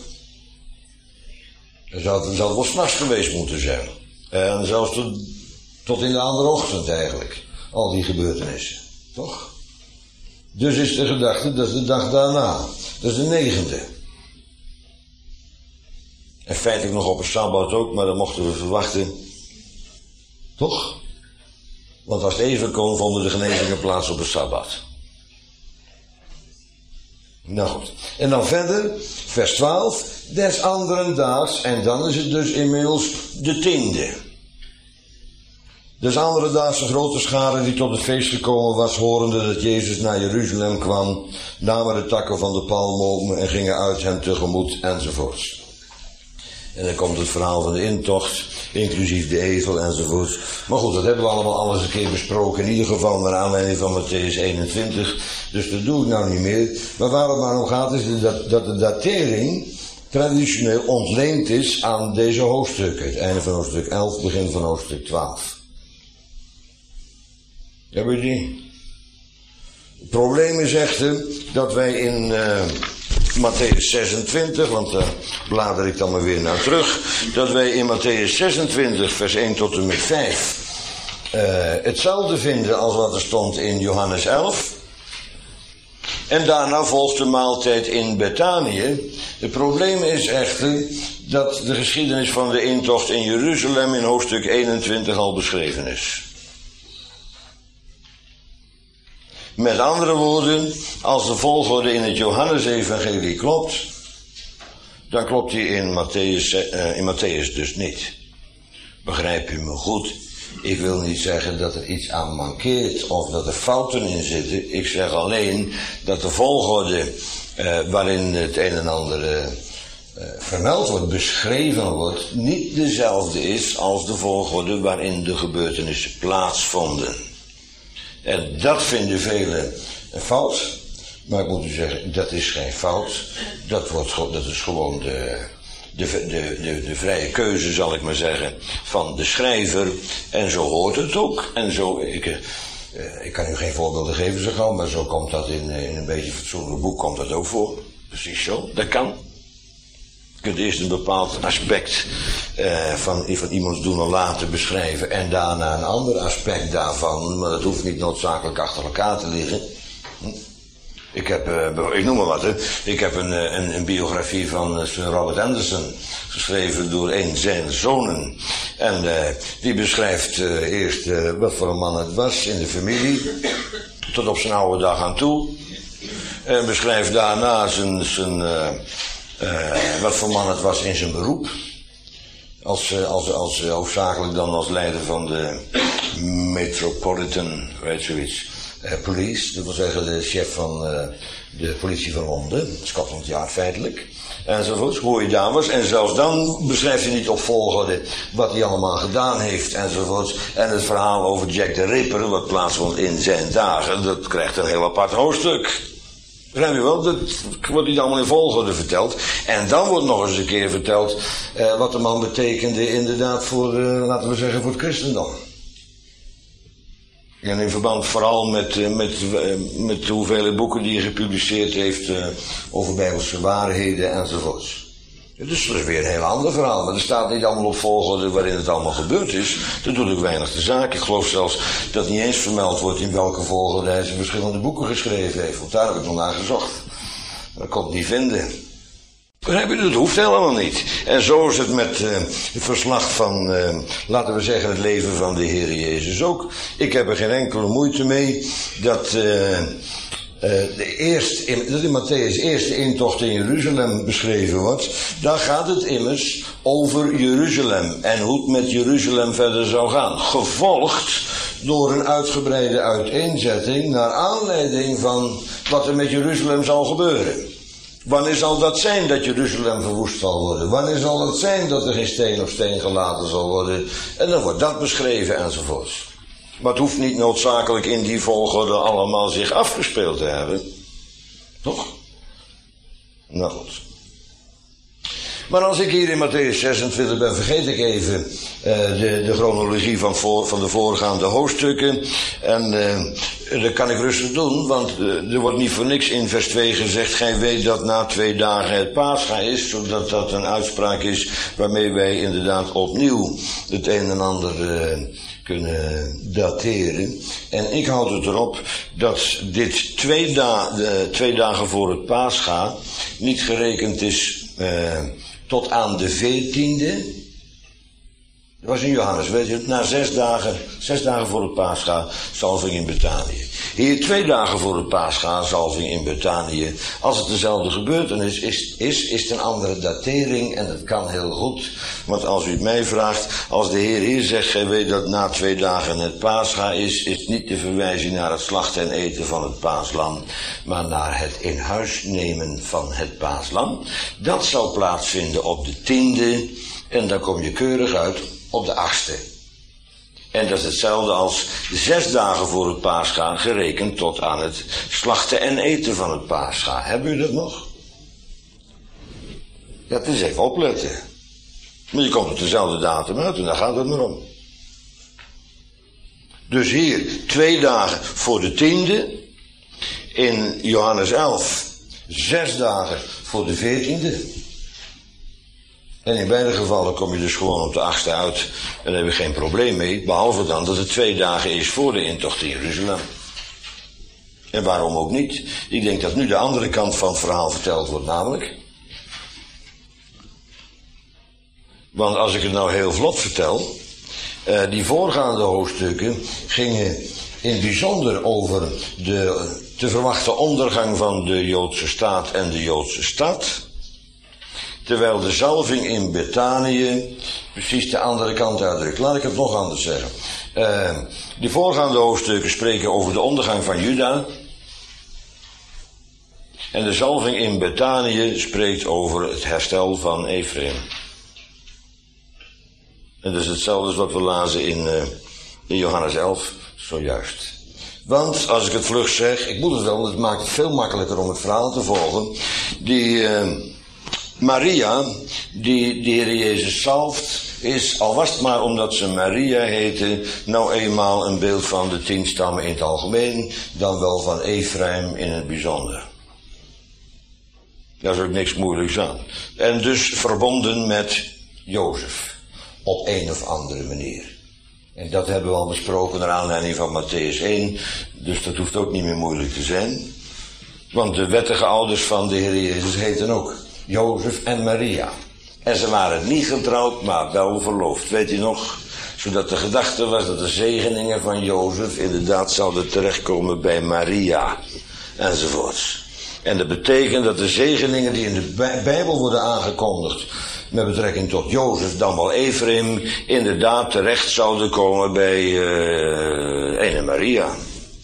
Speaker 1: Het zou wel 's nachts geweest moeten zijn. En zelfs tot in de andere ochtend eigenlijk. Al die gebeurtenissen. Toch? Dus is de gedachte, dat is de dag daarna. Dat is de 9e. En feitelijk nog op een sabbat ook, maar dat mochten we verwachten. Toch? Want als het even kon, vonden de genezingen plaats op een sabbat. Nou goed. En dan verder, vers 12. Des anderen daags, en dan is het dus inmiddels de 10e. Des andere daags een grote schare die tot het feest gekomen was, horende dat Jezus naar Jeruzalem kwam, namen de takken van de palmbomen en gingen uit hem tegemoet, enzovoorts. En dan komt het verhaal van de intocht, inclusief de ezel, enzovoorts. Maar goed, dat hebben we allemaal alles een keer besproken, in ieder geval naar aanleiding van Mattheüs 21, dus dat doe ik nou niet meer. Maar waar het maar om gaat is dat de datering traditioneel ontleend is aan deze hoofdstukken. Het einde van hoofdstuk 11, begin van hoofdstuk 12. Hebben we die? Het probleem is echter dat wij in Mattheüs 26, want daar blader ik dan maar weer naar terug, dat wij in Mattheüs 26 vers 1 tot en met 5 hetzelfde vinden als wat er stond in Johannes 11. En daarna volgt de maaltijd in Betanië. Het probleem is echter dat de geschiedenis van de intocht in Jeruzalem in hoofdstuk 21 al beschreven is. Met andere woorden, als de volgorde in het Johannesevangelie klopt, dan klopt die in Mattheüs dus niet. Begrijp u me goed? Ik wil niet zeggen dat er iets aan mankeert of dat er fouten in zitten. Ik zeg alleen dat de volgorde waarin het een en ander vermeld wordt, beschreven wordt, niet dezelfde is als de volgorde waarin de gebeurtenissen plaatsvonden. En dat vinden velen een fout. Maar ik moet u zeggen, dat is geen fout. Dat is gewoon de vrije keuze, zal ik maar zeggen, van de schrijver. En zo hoort het ook. En zo, ik kan u geen voorbeelden geven zo gauw, maar zo komt dat in een beetje fatsoenlijk boek komt dat ook voor. Precies zo, dat kan. Je kunt eerst een bepaald aspect van iemands doen en laten beschrijven en daarna een ander aspect daarvan, maar dat hoeft niet noodzakelijk achter elkaar te liggen. Ik noem maar wat, hè. Ik heb een biografie van Sir Robert Anderson, geschreven door een zijn zonen. En die beschrijft eerst wat voor een man het was in de familie, tot op zijn oude dag aan toe. En beschrijft daarna wat voor man het was in zijn beroep. Als hoofdzakelijk dan als leider van de Metropolitan, weet zoiets, Police. Dat wil zeggen de chef van de politie van Londen, Scotland Yard feitelijk. Enzovoorts, hoe hij daar was. En zelfs dan beschrijft hij niet op volgorde wat hij allemaal gedaan heeft enzovoorts. En het verhaal over Jack the Ripper, wat plaatsvond in zijn dagen, dat krijgt een heel apart hoofdstuk. Begrijp je wel? Dat wordt niet allemaal in volgorde verteld. En dan wordt nog eens een keer verteld wat de man betekende inderdaad voor, laten we zeggen, voor het christendom. En in verband vooral met de hoeveelheid boeken die hij gepubliceerd heeft over bijbelse waarheden enzovoorts. Dus dat is weer een heel ander verhaal. Maar er staat niet allemaal op volgorde waarin het allemaal gebeurd is. Dat doet ook weinig de zaak. Ik geloof zelfs dat niet eens vermeld wordt in welke volgorde hij zijn verschillende boeken geschreven heeft. Want daar heb ik nog naar gezocht. Dat kon ik niet vinden. Dat hoeft helemaal niet. En zo is het met het verslag van, laten we zeggen, het leven van de Heer Jezus ook. Ik heb er geen enkele moeite mee dat in Matthäus' eerste intocht in Jeruzalem beschreven wordt. Daar gaat het immers over Jeruzalem en hoe het met Jeruzalem verder zou gaan. Gevolgd door een uitgebreide uiteenzetting naar aanleiding van wat er met Jeruzalem zal gebeuren. Wanneer zal dat zijn dat Jeruzalem verwoest zal worden? Wanneer zal dat zijn dat er geen steen op steen gelaten zal worden? En dan wordt dat beschreven enzovoorts. Maar het hoeft niet noodzakelijk in die volgorde allemaal zich afgespeeld te hebben. Toch? Nou goed. Maar als ik hier in Matthäus 26 ben, vergeet ik even de chronologie van de voorgaande hoofdstukken. En dat kan ik rustig doen, want er wordt niet voor niks in vers 2 gezegd: gij weet dat na 2 dagen het Pascha is, zodat dat een uitspraak is waarmee wij inderdaad opnieuw het een en ander kunnen dateren. En ik houd het erop dat dit 2 dagen voor het Pascha niet gerekend is tot aan de 14e. Dat was in Johannes, weet je, na 6 dagen voor het Pascha, zalving in Betanië. Hier 2 dagen voor het Pascha, zalving in Betanië. Als het dezelfde gebeurtenis is het een andere datering en dat kan heel goed. Want als u het mij vraagt, als de Heer hier zegt, gij weet dat na 2 dagen het Pascha is het niet de verwijzing naar het slachten en eten van het paaslam, maar naar het in huis nemen van het paaslam. Dat zal plaatsvinden op de 10e en dan kom je keurig uit op de 8e. En dat is hetzelfde als 6 dagen voor het Pascha, gerekend tot aan het slachten en eten van het Pascha. Hebben u dat nog? Ja, het is even opletten. Maar je komt op dezelfde datum uit en daar gaat het maar om. Dus hier 2 dagen voor de 10e. In Johannes 11 6 dagen voor de 14e. En in beide gevallen kom je dus gewoon op de 8e uit. En daar heb je geen probleem mee. Behalve dan dat het 2 dagen is voor de intocht in Jeruzalem. En waarom ook niet? Ik denk dat nu de andere kant van het verhaal verteld wordt, namelijk. Want als ik het nou heel vlot vertel. Die voorgaande hoofdstukken gingen in het bijzonder over de te verwachten ondergang van de Joodse staat en de Joodse stad. Terwijl de zalving in Betanië precies de andere kant uitdrukt. Laat ik het nog anders zeggen. Die voorgaande hoofdstukken spreken over de ondergang van Juda. En de zalving in Betanië spreekt over het herstel van Ephraim. En dat is hetzelfde als wat we lazen in Johannes 11, zojuist. Want, als ik het vlug zeg, ik moet het wel, want het maakt het veel makkelijker om het verhaal te volgen. Die Maria, die de Heer Jezus zalft, is, al was het maar omdat ze Maria heette, nou eenmaal een beeld van de 10 stammen in het algemeen, dan wel van Ephraim in het bijzonder. Daar is ook niks moeilijks aan. En dus verbonden met Jozef, op een of andere manier. En dat hebben we al besproken naar aanleiding van Matthäus 1, dus dat hoeft ook niet meer moeilijk te zijn. Want de wettige ouders van de Heer Jezus heten ook Jozef en Maria. En ze waren niet getrouwd, maar wel verloofd. Weet u nog? Zodat de gedachte was dat de zegeningen van Jozef inderdaad zouden terechtkomen bij Maria. Enzovoorts. En dat betekent dat de zegeningen die in de Bijbel worden aangekondigd met betrekking tot Jozef, dan wel Efraim, inderdaad terecht zouden komen bij ene Maria.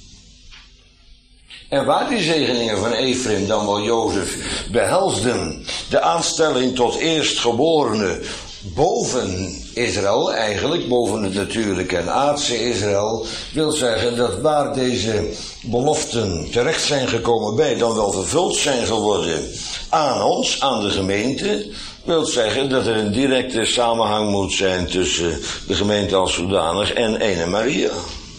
Speaker 1: En waar die zegeningen van Efraim, dan wel Jozef, behelsden de aanstelling tot eerstgeborene boven Israël, eigenlijk boven het natuurlijke en aardse Israël, wil zeggen dat waar deze beloften terecht zijn gekomen bij, dan wel vervuld zijn geworden aan ons, aan de gemeente, wil zeggen dat er een directe samenhang moet zijn tussen de gemeente als zodanig en ene Maria.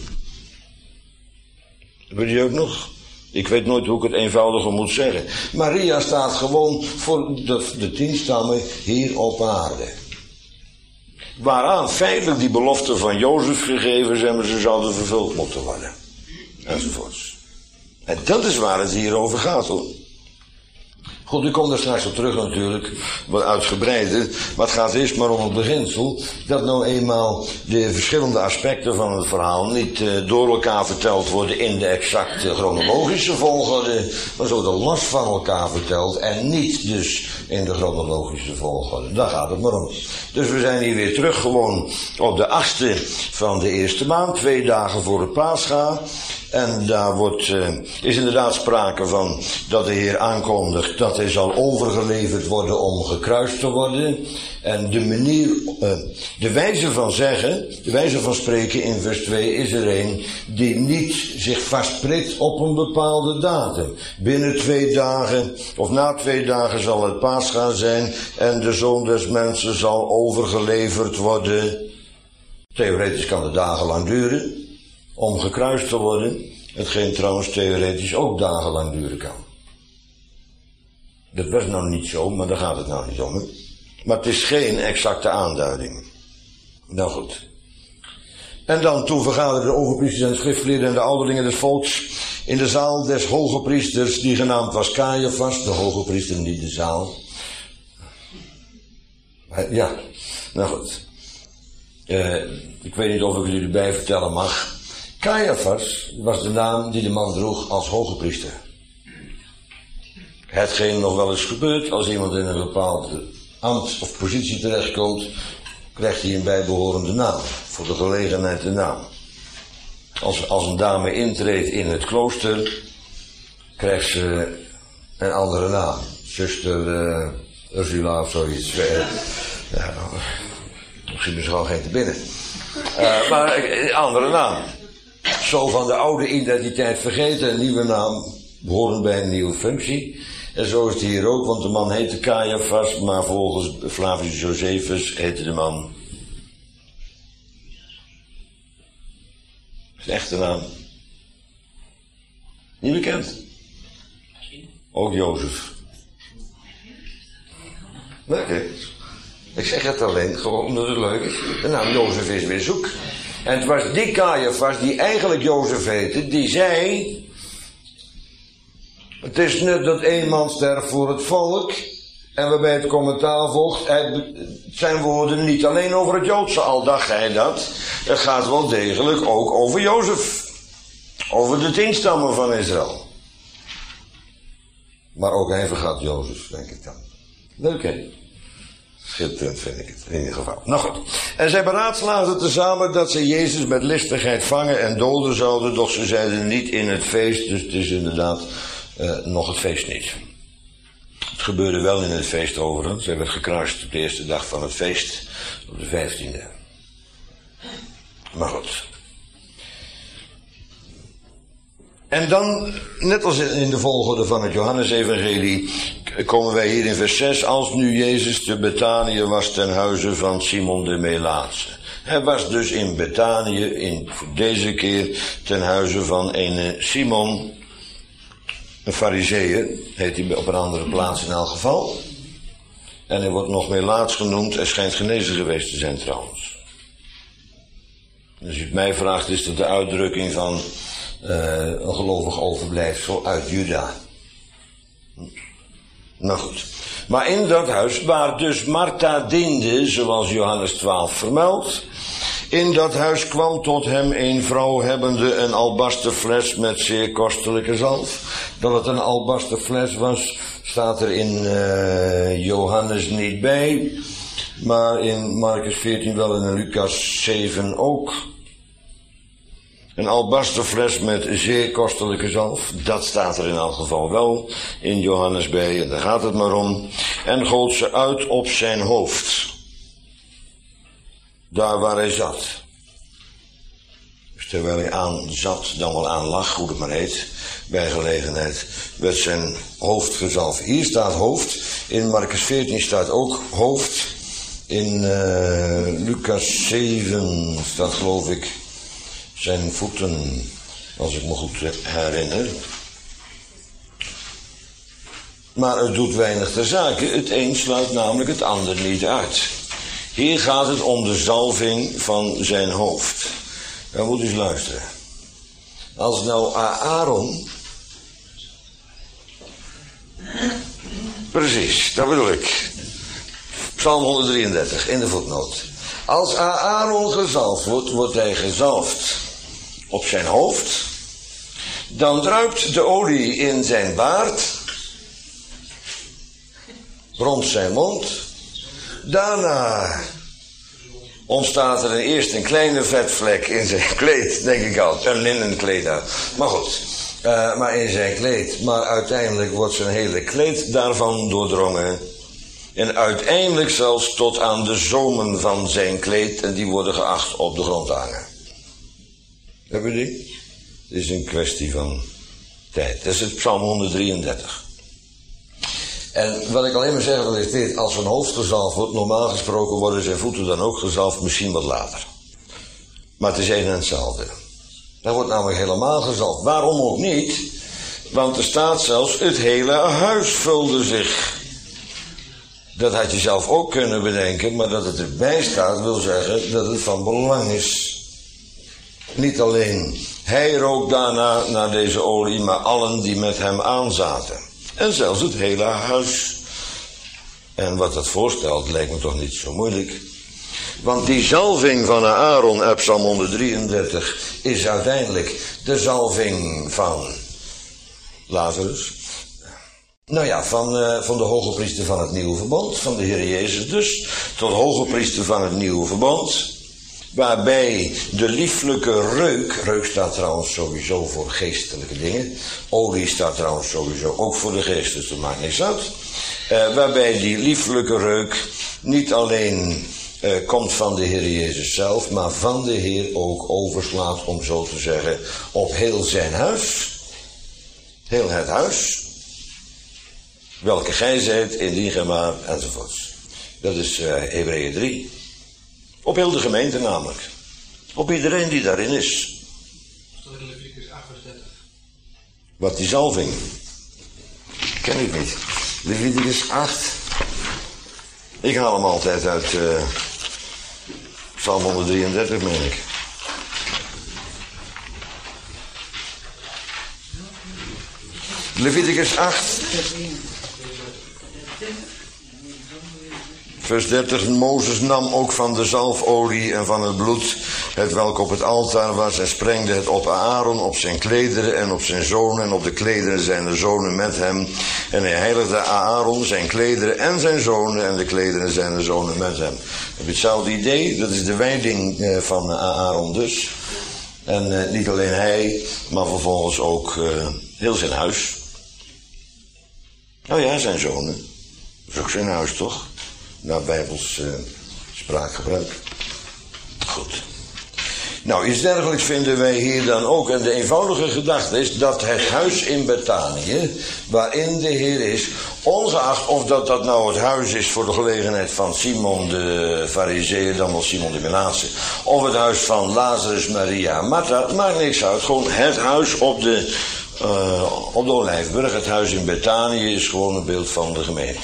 Speaker 1: Weet je ook nog? Ik weet nooit hoe ik het eenvoudiger moet zeggen. Maria staat gewoon voor de 10 stammen hier op aarde. Waaraan feitelijk die beloften van Jozef gegeven zijn, maar ze zouden vervuld moeten worden. Enzovoorts. En dat is waar het hier over gaat, hoor. Goed, ik kom daar straks op terug natuurlijk, wat uitgebreider. Maar het gaat eerst maar om het beginsel, dat nou eenmaal de verschillende aspecten van het verhaal niet door elkaar verteld worden in de exacte chronologische volgorde, maar zo los van elkaar verteld en niet dus in de chronologische volgorde. Daar gaat het maar om. Dus we zijn hier weer terug gewoon op de 8e van de eerste maand, 2 dagen voor het Pascha. En daar is inderdaad sprake van dat de Heer aankondigt dat hij zal overgeleverd worden om gekruist te worden. En de wijze van zeggen, de wijze van spreken in vers 2 is er een die niet zich vastprikt op een bepaalde datum. Binnen 2 dagen of na 2 dagen zal het Pascha zijn en de Zoon des Mensen zal overgeleverd worden. Theoretisch kan het dagenlang duren om gekruist te worden, hetgeen trouwens theoretisch ook dagenlang duren kan. Dat was nou niet zo, maar daar gaat het nou niet om. Hè? Maar het is geen exacte aanduiding. Nou goed. En dan toen vergaderden de overpriesters en de schriftgeleerden en de ouderlingen des volks in de zaal des hoge priesters, die genaamd was Caiaphas, de hoge priester, niet de zaal. Ja, nou goed. Ik weet niet of ik jullie erbij vertellen mag. Caiaphas was de naam die de man droeg als hoge priester. Hetgeen nog wel eens gebeurt als iemand in een bepaald ambt of positie terechtkomt, krijgt hij een bijbehorende naam. Voor de gelegenheid de naam. Als een dame intreedt in het klooster, krijgt ze een andere naam. Zuster Ursula of zoiets. Misschien is er gewoon geen te binnen. Maar een andere naam. Zo van de oude identiteit vergeten, een nieuwe naam behorend bij een nieuwe functie. En zo is het hier ook, want de man heette Caiaphas, maar volgens Flavius Josephus heette de man. Zijn echte naam. Niet bekend. Ook Jozef. Nee, ik zeg het alleen, gewoon omdat het leuk is. De naam Jozef is weer zoek. En het was die Caiaphas, die eigenlijk Jozef heette, die zei: het is nut dat 1 man sterft voor het volk. En waarbij het commentaar volgt, zijn woorden niet alleen over het Joodse, al dacht hij dat. Het gaat wel degelijk ook over Jozef. Over de 10 stammen van Israël. Maar ook hij vergat Jozef, denk ik dan. Leuk, hè? Schitterend vind ik het, in ieder geval. Nou goed. En zij beraadslaagden tezamen dat ze Jezus met listigheid vangen en doden zouden, doch ze zeiden niet in het feest, dus het is inderdaad nog het feest niet. Het gebeurde wel in het feest overigens. Hij werd gekruist op de eerste dag van het feest, op de 15e. Maar goed. En dan, net als in de volgorde van het Johannesevangelie, komen wij hier in vers 6. Als nu Jezus te Betanië was ten huize van Simon de Melaatse. Hij was dus in Betanië, deze keer ten huize van een Simon, een Farizeeër, heet hij op een andere plaats in elk geval. En hij wordt nog Melaats genoemd, hij schijnt genezen geweest te zijn trouwens. Als u het mij vraagt, is dat de uitdrukking van een gelovig overblijfsel uit Juda. Nou goed. Maar in dat huis, waar dus Martha diende, zoals Johannes 12 vermeldt, in dat huis kwam tot hem een vrouw hebbende een albasterfles met zeer kostelijke zalf. Dat het een albasterfles was, staat er in Johannes niet bij, maar in Marcus 14 wel en in Lucas 7 ook. Een albasterfles met zeer kostelijke zalf, dat staat er in elk geval wel in Johannes bij, en daar gaat het maar om. En goot ze uit op zijn hoofd, daar waar hij zat. Dus terwijl hij aan zat, dan wel aan lag, hoe het maar heet, bij gelegenheid, werd zijn hoofd gezalfd. Hier staat hoofd, in Marcus 14 staat ook hoofd, in Lucas 7 staat geloof ik zijn voeten, als ik me goed herinner. Maar het doet weinig ter zake, het een sluit namelijk het ander niet uit. Hier gaat het om de zalving van zijn hoofd. Dan moet u eens luisteren. Als nou Aaron... Precies, dat bedoel ik. Psalm 133, in de voetnoot. Als Aaron gezalfd wordt, wordt hij gezalfd op zijn hoofd. Dan druipt de olie in zijn baard, rond zijn mond. Daarna ontstaat er eerst een kleine vetvlek in zijn kleed, denk ik al. Een linnenkleed. Maar goed, maar in zijn kleed. Maar uiteindelijk wordt zijn hele kleed daarvan doordrongen. En uiteindelijk zelfs tot aan de zomen van zijn kleed. En die worden geacht op de grond te hangen. Hebben we die? Het is een kwestie van tijd. Dat is het Psalm 133. En wat ik alleen maar zeggen wil is dit. Als zijn hoofd gezalfd wordt, normaal gesproken worden zijn voeten dan ook gezalfd, misschien wat later. Maar het is één en hetzelfde. Dat wordt namelijk helemaal gezalfd. Waarom ook niet? Want er staat zelfs, het hele huis vulde zich. Dat had je zelf ook kunnen bedenken, maar dat het erbij staat wil zeggen dat het van belang is. Niet alleen hij rook daarna naar deze olie, maar allen die met hem aanzaten. En zelfs het hele huis. En wat dat voorstelt lijkt me toch niet zo moeilijk. Want die zalving van Aaron uit Psalm 133 is uiteindelijk de zalving van Lazarus. Nou ja, van de hoge priester van het nieuwe verbond, van de Heer Jezus dus, tot hoge priester van het nieuwe verbond, waarbij de lieflijke reuk staat trouwens sowieso voor geestelijke dingen, olie staat trouwens sowieso ook voor de geest, dus dat maakt niks uit, waarbij die lieflijke reuk niet alleen komt van de Heer Jezus zelf, maar van de Heer ook overslaat, om zo te zeggen, op heel zijn huis, heel het huis, welke gij zijt, indien gij maar, enzovoorts. Dat is Hebreeën 3. Op heel de gemeente namelijk. Op iedereen die daarin is.
Speaker 2: Staat in Leviticus 8 vers 30.
Speaker 1: Wat die zalving? Ken ik niet. Leviticus 8. Ik haal hem altijd uit Psalm 133, meen ik. Leviticus 8. Vers 30, Mozes nam ook van de zalfolie en van het bloed, het welk op het altaar was, en sprengde het op Aaron, op zijn klederen en op zijn zonen, en op de klederen zijner zonen met hem. En hij heiligde Aaron, zijn klederen en zijn zonen, en de klederen zijner zonen met hem. Heb je hetzelfde idee? Dat is de wijding van Aaron dus. En niet alleen hij, maar vervolgens ook heel zijn huis. Nou ja, zijn zonen. Dat is ook zijn huis, toch? Naar Bijbels spraakgebruik. Goed. Nou, iets dergelijks vinden wij hier dan ook. En de eenvoudige gedachte is dat het huis in Betanië, waarin de Heer is, ongeacht of dat nou het huis is voor de gelegenheid van Simon de Farizeeër, dan wel Simon de Melaatse, of het huis van Lazarus, Maria, Martha, het maakt niks uit. Gewoon het huis op de Olijfberg, het huis in Betanië, is gewoon een beeld van de gemeente.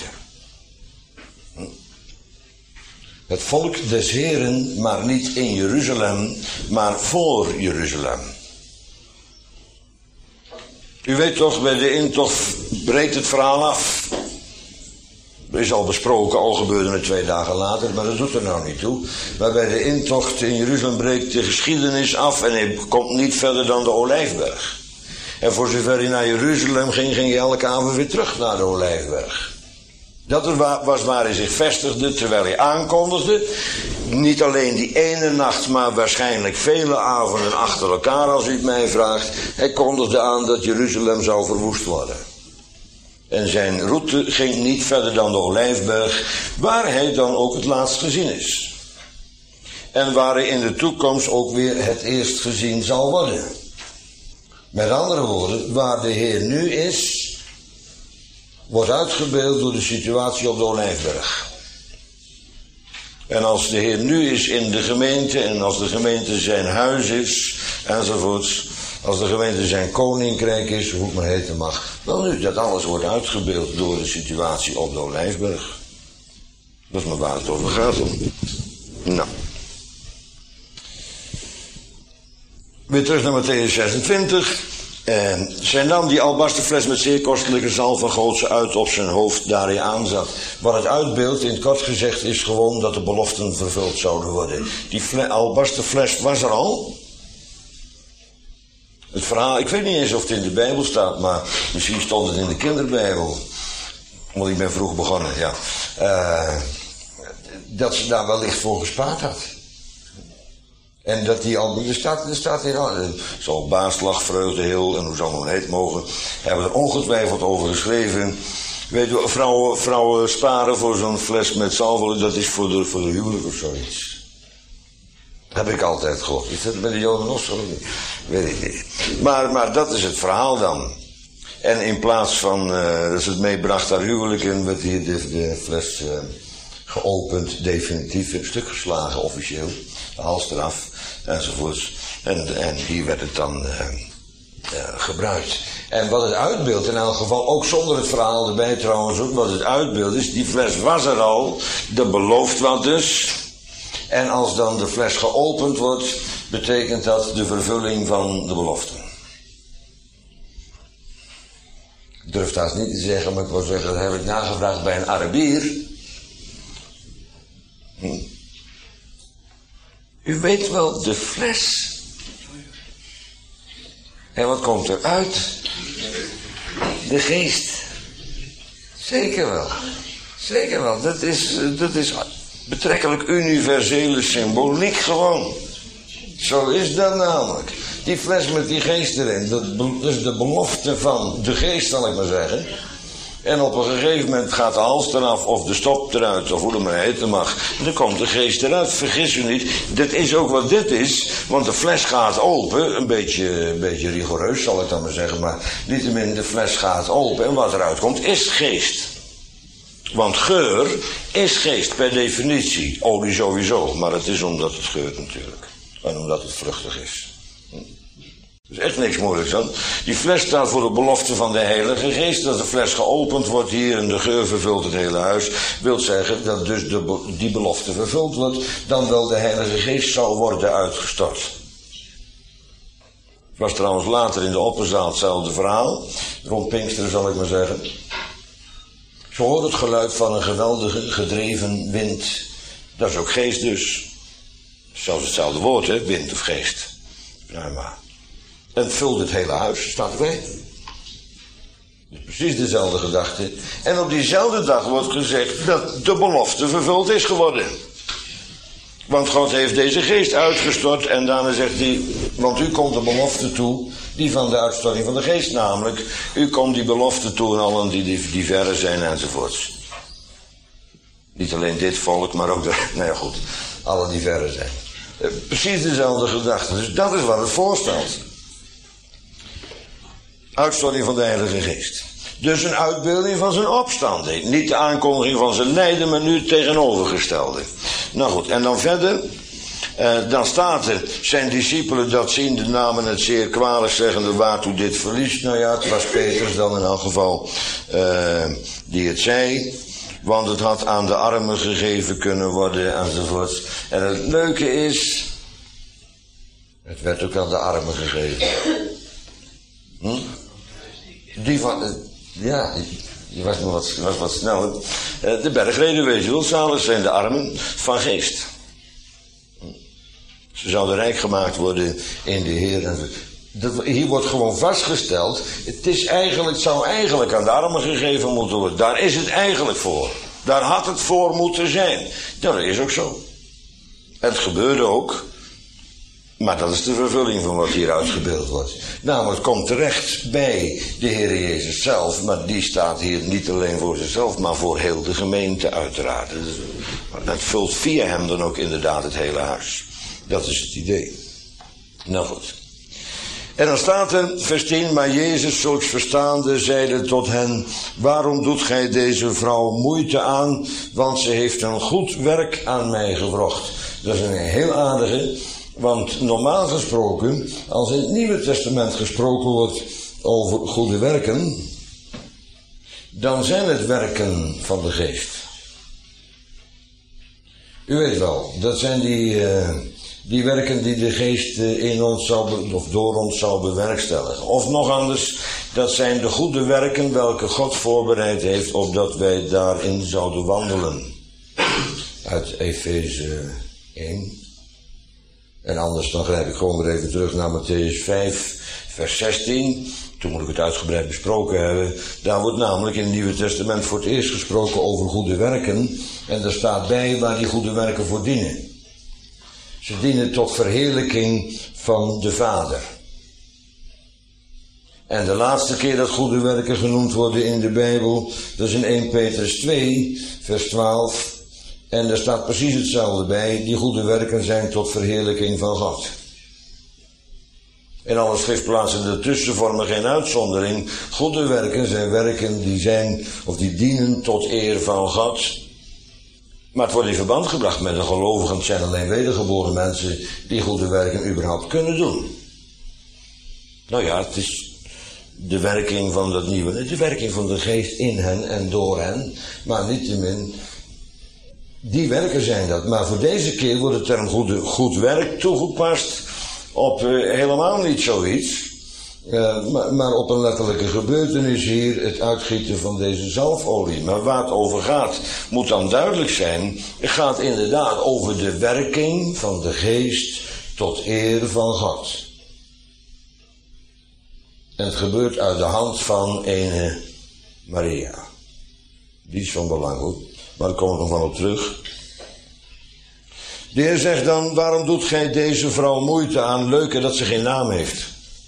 Speaker 1: Het volk des Heren, maar niet in Jeruzalem, maar voor Jeruzalem. U weet toch, bij de intocht breekt het verhaal af. Dat is al besproken, al gebeurde het 2 dagen later, maar dat doet er nou niet toe. Maar bij de intocht in Jeruzalem breekt de geschiedenis af en hij komt niet verder dan de Olijfberg. En voor zover hij naar Jeruzalem ging, ging hij elke avond weer terug naar de Olijfberg. Dat was waar hij zich vestigde, terwijl hij aankondigde. Niet alleen die ene nacht, maar waarschijnlijk vele avonden achter elkaar, als u het mij vraagt. Hij kondigde aan dat Jeruzalem zou verwoest worden. En zijn route ging niet verder dan de Olijfberg, waar hij dan ook het laatst gezien is. En waar hij in de toekomst ook weer het eerst gezien zal worden. Met andere woorden, waar de Heer nu is, wordt uitgebeeld door de situatie op de Olijfberg. En als de Heer nu is in de gemeente, en als de gemeente zijn huis is, enzovoorts, als de gemeente zijn koninkrijk is, hoe het maar heten mag, dan nu, dat alles wordt uitgebeeld door de situatie op de Olijfberg. Dat is maar waar het over gaat. Nou. Weer terug naar Mattheüs 26. Zij nam die albasterfles met zeer kostelijke zalf en goot ze uit op zijn hoofd daar hij aanzat. Wat het uitbeeld, in het kort gezegd, is gewoon dat de beloften vervuld zouden worden. Die albasterfles was er al. Het verhaal, ik weet niet eens of het in de Bijbel staat, maar misschien stond het in de kinderbijbel. Want ik ben vroeg begonnen, ja. Dat ze daar wellicht voor gespaard had. En dat die al, er staat hier, zo baarslag, vreugde, heel, en hoe zal het heet mogen, hebben we er ongetwijfeld over geschreven. Weet je, vrouwen sparen voor zo'n fles met zalf, dat is voor de huwelijk of zoiets. Heb ik altijd gehoord. Is dat bij de Joden nog zo? Weet ik niet. Maar dat is het verhaal dan. En in plaats van dat ze het meebracht naar huwelijk, en werd hier de fles geopend, definitief in stuk geslagen, officieel. De hals eraf, enzovoorts. En hier werd het dan gebruikt. En wat het uitbeeldt, in elk geval, ook zonder het verhaal erbij trouwens, ook wat het uitbeeldt is, die fles was er al, de beloofd wat dus. En als dan de fles geopend wordt, betekent dat de vervulling van de belofte. Ik durf dat niet te zeggen, maar ik wil zeggen, dat heb ik nagevraagd bij een Arabier. U weet wel, de fles. En wat komt eruit? De geest. Zeker wel. Zeker wel. Dat is betrekkelijk universele symboliek gewoon. Zo is dat namelijk. Die fles met die geest erin, dat is de belofte van de geest, zal ik maar zeggen. En op een gegeven moment gaat de hals eraf, of de stop eruit, of hoe het maar heten mag. En dan komt de geest eruit, vergis u niet. Dit is ook wat dit is, want de fles gaat open. Een beetje rigoureus, zal ik dan maar zeggen. Maar niettemin, de fles gaat open. En wat eruit komt, is geest. Want geur is geest, per definitie. Olie sowieso, maar het is omdat het geurt natuurlijk. En omdat het vruchtig is. Er is echt niks moeilijks aan. Die fles staat voor de belofte van de Heilige Geest. Als de fles geopend wordt hier en de geur vervult het hele huis, wil zeggen dat dus die belofte vervuld wordt, dan wel de Heilige Geest zou worden uitgestort. Het was trouwens later in de opperzaal hetzelfde verhaal. Rond Pinksteren zal ik maar zeggen. Ze hoort het geluid van een geweldige gedreven wind. Dat is ook geest dus. Zelfs hetzelfde woord, hè? Wind of geest. Ja, maar. En het vult het hele huis, staat erbij. Dus precies dezelfde gedachte. En op diezelfde dag wordt gezegd dat de belofte vervuld is geworden. Want God heeft deze geest uitgestort en daarna zegt hij, want u komt de belofte toe, die van de uitstorting van de geest namelijk. U komt die belofte toe aan allen die verre zijn enzovoorts. Niet alleen dit volk, maar ook nou ja goed, allen die verre zijn. Precies dezelfde gedachte. Dus dat is wat het voorstelt. Uitstorting van de Heilige Geest. Dus een uitbeelding van zijn opstanding. Niet de aankondiging van zijn lijden, maar nu het tegenovergestelde. Nou goed, en dan verder. Dan staat er, zijn discipelen dat ziende namen het zeer kwalijk, zeggende waartoe dit verlies. Nou ja, het was Petrus dan in elk geval die het zei. Want het had aan de armen gegeven kunnen worden enzovoort. En het leuke is, het werd ook aan de armen gegeven. Ja, je was wat sneller. De bergreden, weet je wel, zalig zijn de armen van geest. Ze zouden rijk gemaakt worden in de Heer. Hier wordt gewoon vastgesteld, het zou eigenlijk aan de armen gegeven moeten worden. Daar is het eigenlijk voor. Daar had het voor moeten zijn. Ja, dat is ook zo. Het gebeurde ook. Maar dat is de vervulling van wat hier uitgebeeld wordt. Namelijk, het komt terecht bij de Heer Jezus zelf. Maar die staat hier niet alleen voor zichzelf, maar voor heel de gemeente uiteraard. Dat vult via hem dan ook inderdaad het hele huis. Dat is het idee. Nou goed. En dan staat er, vers 10, maar Jezus, zulks verstaande, zeide tot hen, waarom doet gij deze vrouw moeite aan, want ze heeft een goed werk aan mij gewrocht. Dat is een heel aardige, want normaal gesproken, als in het Nieuwe Testament gesproken wordt over goede werken, dan zijn het werken van de geest. U weet wel, dat zijn die werken die de geest in ons of door ons zal bewerkstelligen. Of nog anders, dat zijn de goede werken welke God voorbereid heeft opdat wij daarin zouden wandelen. Uit Efeze 1. En anders dan grijp ik gewoon weer even terug naar Mattheüs 5, vers 16. Toen moet ik het uitgebreid besproken hebben. Daar wordt namelijk in het Nieuwe Testament voor het eerst gesproken over goede werken. En er staat bij waar die goede werken voor dienen. Ze dienen tot verheerlijking van de Vader. En de laatste keer dat goede werken genoemd worden in de Bijbel, dat is in 1 Petrus 2, vers 12. En daar staat precies hetzelfde bij. Die goede werken zijn tot verheerlijking van God. En alle schriftplaatsen ertussen vormen geen uitzondering. Goede werken zijn werken die dienen tot eer van God. Maar het wordt in verband gebracht met de gelovigen. Het zijn alleen wedergeboren mensen die goede werken überhaupt kunnen doen. Nou ja, het is de werking van dat nieuwe, de werking van de geest in hen en door hen. Maar niettemin, die werken zijn dat. Maar voor deze keer wordt de term goed werk toegepast op helemaal niet zoiets. Maar op een letterlijke gebeurtenis hier, het uitgieten van deze zalfolie. Maar waar het over gaat, moet dan duidelijk zijn. Het gaat inderdaad over de werking van de geest tot eer van God. En het gebeurt uit de hand van ene Maria. Die is van belang hoor, maar daar kom ik nog wel op terug. De Heer zegt dan, waarom doet gij deze vrouw moeite aan? Leuke dat ze geen naam heeft.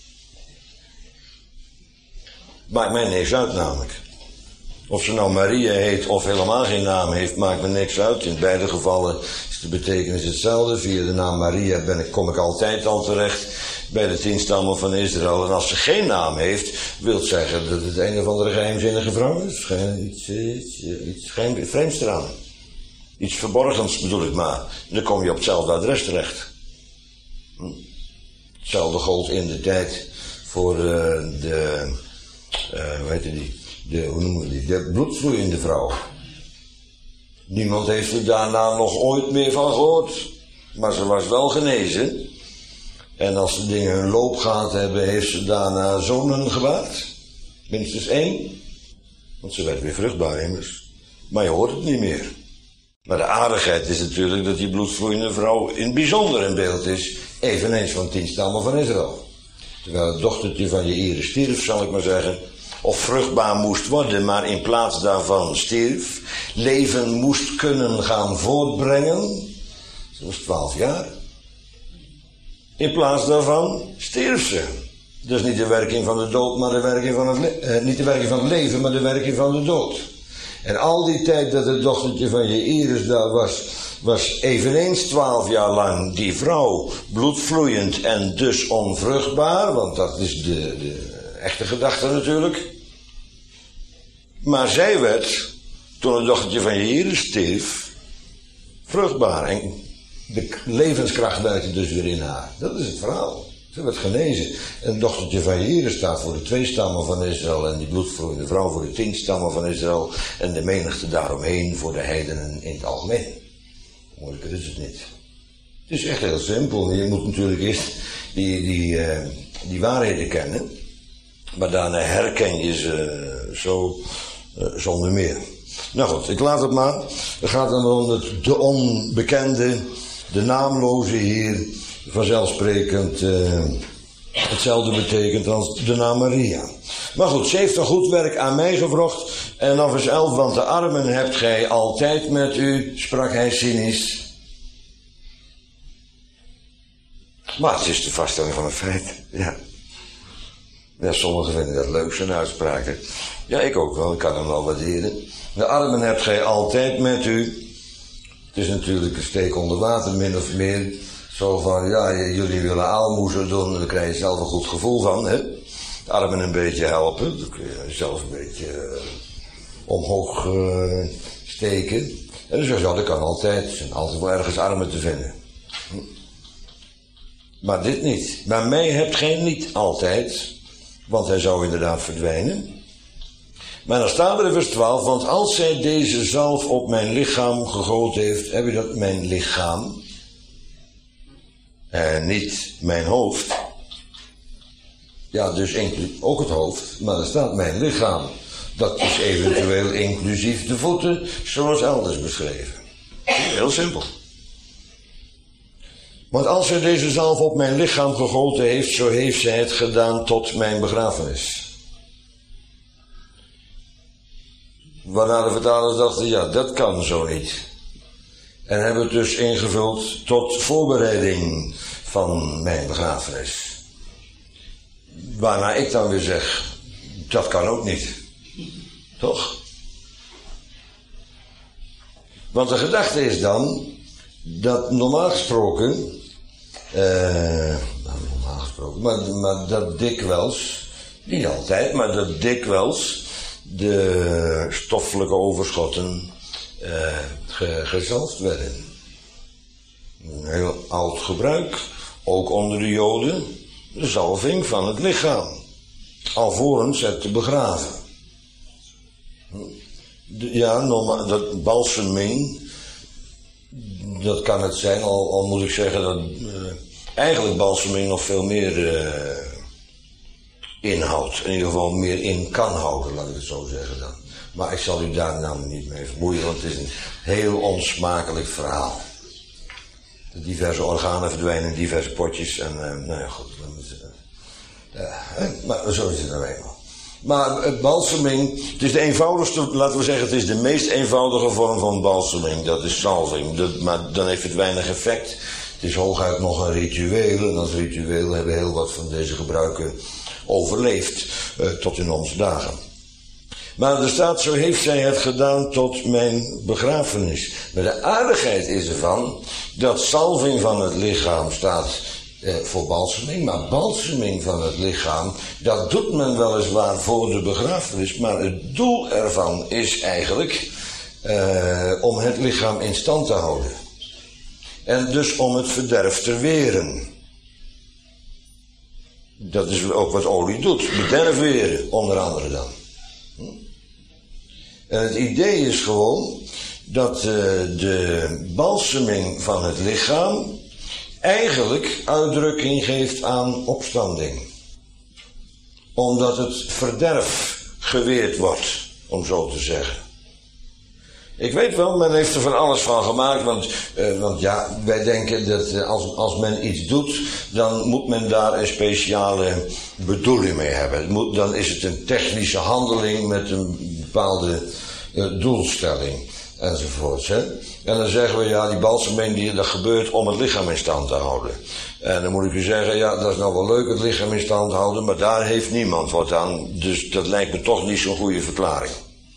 Speaker 1: Maakt mij niks uit namelijk. Of ze nou Maria heet of helemaal geen naam heeft, maakt me niks uit. In beide gevallen is de betekenis hetzelfde. Via de naam Maria kom ik altijd al terecht bij de 10 stammen van Israël. En als ze geen naam heeft, wil het zeggen dat het een of andere geheimzinnige vrouw is. Iets vreemds eraan. Iets verborgens bedoel ik maar. En dan kom je op hetzelfde adres terecht. Hetzelfde gold in de tijd voor de bloedvloeiende vrouw. Niemand heeft er daarna nog ooit meer van gehoord. Maar ze was wel genezen. En als de dingen hun loop gehad hebben, heeft ze daarna zonen gebaard. Minstens 1. Want ze werd weer vruchtbaar immers. Maar je hoort het niet meer. Maar de aardigheid is natuurlijk dat die bloedvloeiende vrouw in het bijzonder in beeld is. Eveneens van 10 stammen van Israël. Terwijl het dochtertje van Jaïrus stierf, zal ik maar zeggen. Of vruchtbaar moest worden, maar in plaats daarvan stierf. Leven moest kunnen gaan voortbrengen. Ze was 12 jaar. In plaats daarvan stierf ze. Dus niet de werking van de dood, maar de werking van het niet de werking van het leven, maar de werking van de dood. En al die tijd dat het dochtertje van Jaïrus daar was eveneens 12 jaar lang die vrouw bloedvloeiend en dus onvruchtbaar, want dat is de echte gedachte natuurlijk. Maar zij werd, toen het dochtertje van Jaïrus stierf, vruchtbaar. En de levenskracht werkte dus weer in haar. Dat is het verhaal. Ze werd genezen. En het dochtertje van Jaïrus staat voor de 2 stammen van Israël. En die bloedvloeiende vrouw voor de 10 stammen van Israël. En de menigte daaromheen voor de heidenen in het algemeen. Moeilijker is het niet. Het is echt heel simpel. Je moet natuurlijk eerst die waarheden kennen. Maar daarna herken je ze zo zonder meer. Nou goed, ik laat het maar. Het gaat dan om de onbekende, de naamloze hier, vanzelfsprekend hetzelfde betekent als de naam Maria. Maar goed, ze heeft een goed werk aan mij gevrocht. En dan vers 11, want de armen hebt gij altijd met u, sprak hij cynisch. Maar het is de vaststelling van een feit, ja. Ja, sommigen vinden dat leuk, zijn uitspraken. Ja, ik ook wel, ik kan hem wel waarderen. De armen hebt gij altijd met u. Het is natuurlijk een steek onder water, min of meer. Zo van, ja, jullie willen aalmoezen doen, daar krijg je zelf een goed gevoel van, hè. De armen een beetje helpen, dan kun je zelf een beetje omhoog steken. En dus ja, dat kan altijd, er zijn altijd wel ergens armen te vinden. Maar dit niet. Maar mij hebt gij niet altijd, want hij zou inderdaad verdwijnen. Maar dan staat er in vers 12, want als zij deze zalf op mijn lichaam gegoten heeft, heb je dat, mijn lichaam, niet mijn hoofd. Ja, dus ook het hoofd, maar er staat mijn lichaam. Dat is eventueel inclusief de voeten, zoals elders beschreven. Heel simpel. Want als zij deze zalf op mijn lichaam gegoten heeft, zo heeft zij het gedaan tot mijn begrafenis. Waarna de vertalers dachten, ja, dat kan zo niet. En hebben het dus ingevuld tot voorbereiding van mijn begrafenis. Waarna ik dan weer zeg, dat kan ook niet. Toch? Want de gedachte is dan, dat normaal gesproken, maar dat dikwijls, niet altijd, maar dat dikwijls de stoffelijke overschotten gezalfd werden. Een heel oud gebruik, ook onder de Joden, de zalving van het lichaam, alvorens het te begraven. Ja, dat balseming, dat kan het zijn, al moet ik zeggen dat eigenlijk balseming nog veel meer inhoudt. In ieder geval meer in kan houden, laat ik het zo zeggen dan. Maar ik zal u daar nou niet mee vermoeien, want het is een heel onsmakelijk verhaal. De diverse organen verdwijnen in diverse potjes en nou ja, goed. Maar zo is het nou eenmaal. Maar balseming, het is de eenvoudigste, laten we zeggen, het is de meest eenvoudige vorm van balseming. Dat is salving, maar dan heeft het weinig effect. Het is hooguit nog een ritueel en als ritueel hebben heel wat van deze gebruiken overleefd tot in onze dagen. Maar er staat, zo heeft zij het gedaan tot mijn begrafenis. Maar de aardigheid is ervan dat salving van het lichaam staat voor balseming, maar balseming van het lichaam, dat doet men weliswaar voor de begrafenis, maar het doel ervan is eigenlijk om het lichaam in stand te houden. En dus om het verderf te weren. Dat is ook wat olie doet, bederf weren, onder andere dan. En het idee is gewoon dat de balseming van het lichaam eigenlijk uitdrukking geeft aan opstanding. Omdat het verderf geweerd wordt, om zo te zeggen. Ik weet wel, men heeft er van alles van gemaakt, want ja, wij denken dat als men iets doet, dan moet men daar een speciale bedoeling mee hebben. Dan is het een technische handeling met een bepaalde doelstelling, enzovoorts. Hè? En dan zeggen we, ja, die balseming, dat gebeurt om het lichaam in stand te houden. En dan moet ik u zeggen, ja, dat is nou wel leuk, het lichaam in stand houden, maar daar heeft niemand wat aan. Dus dat lijkt me toch niet zo'n goede verklaring.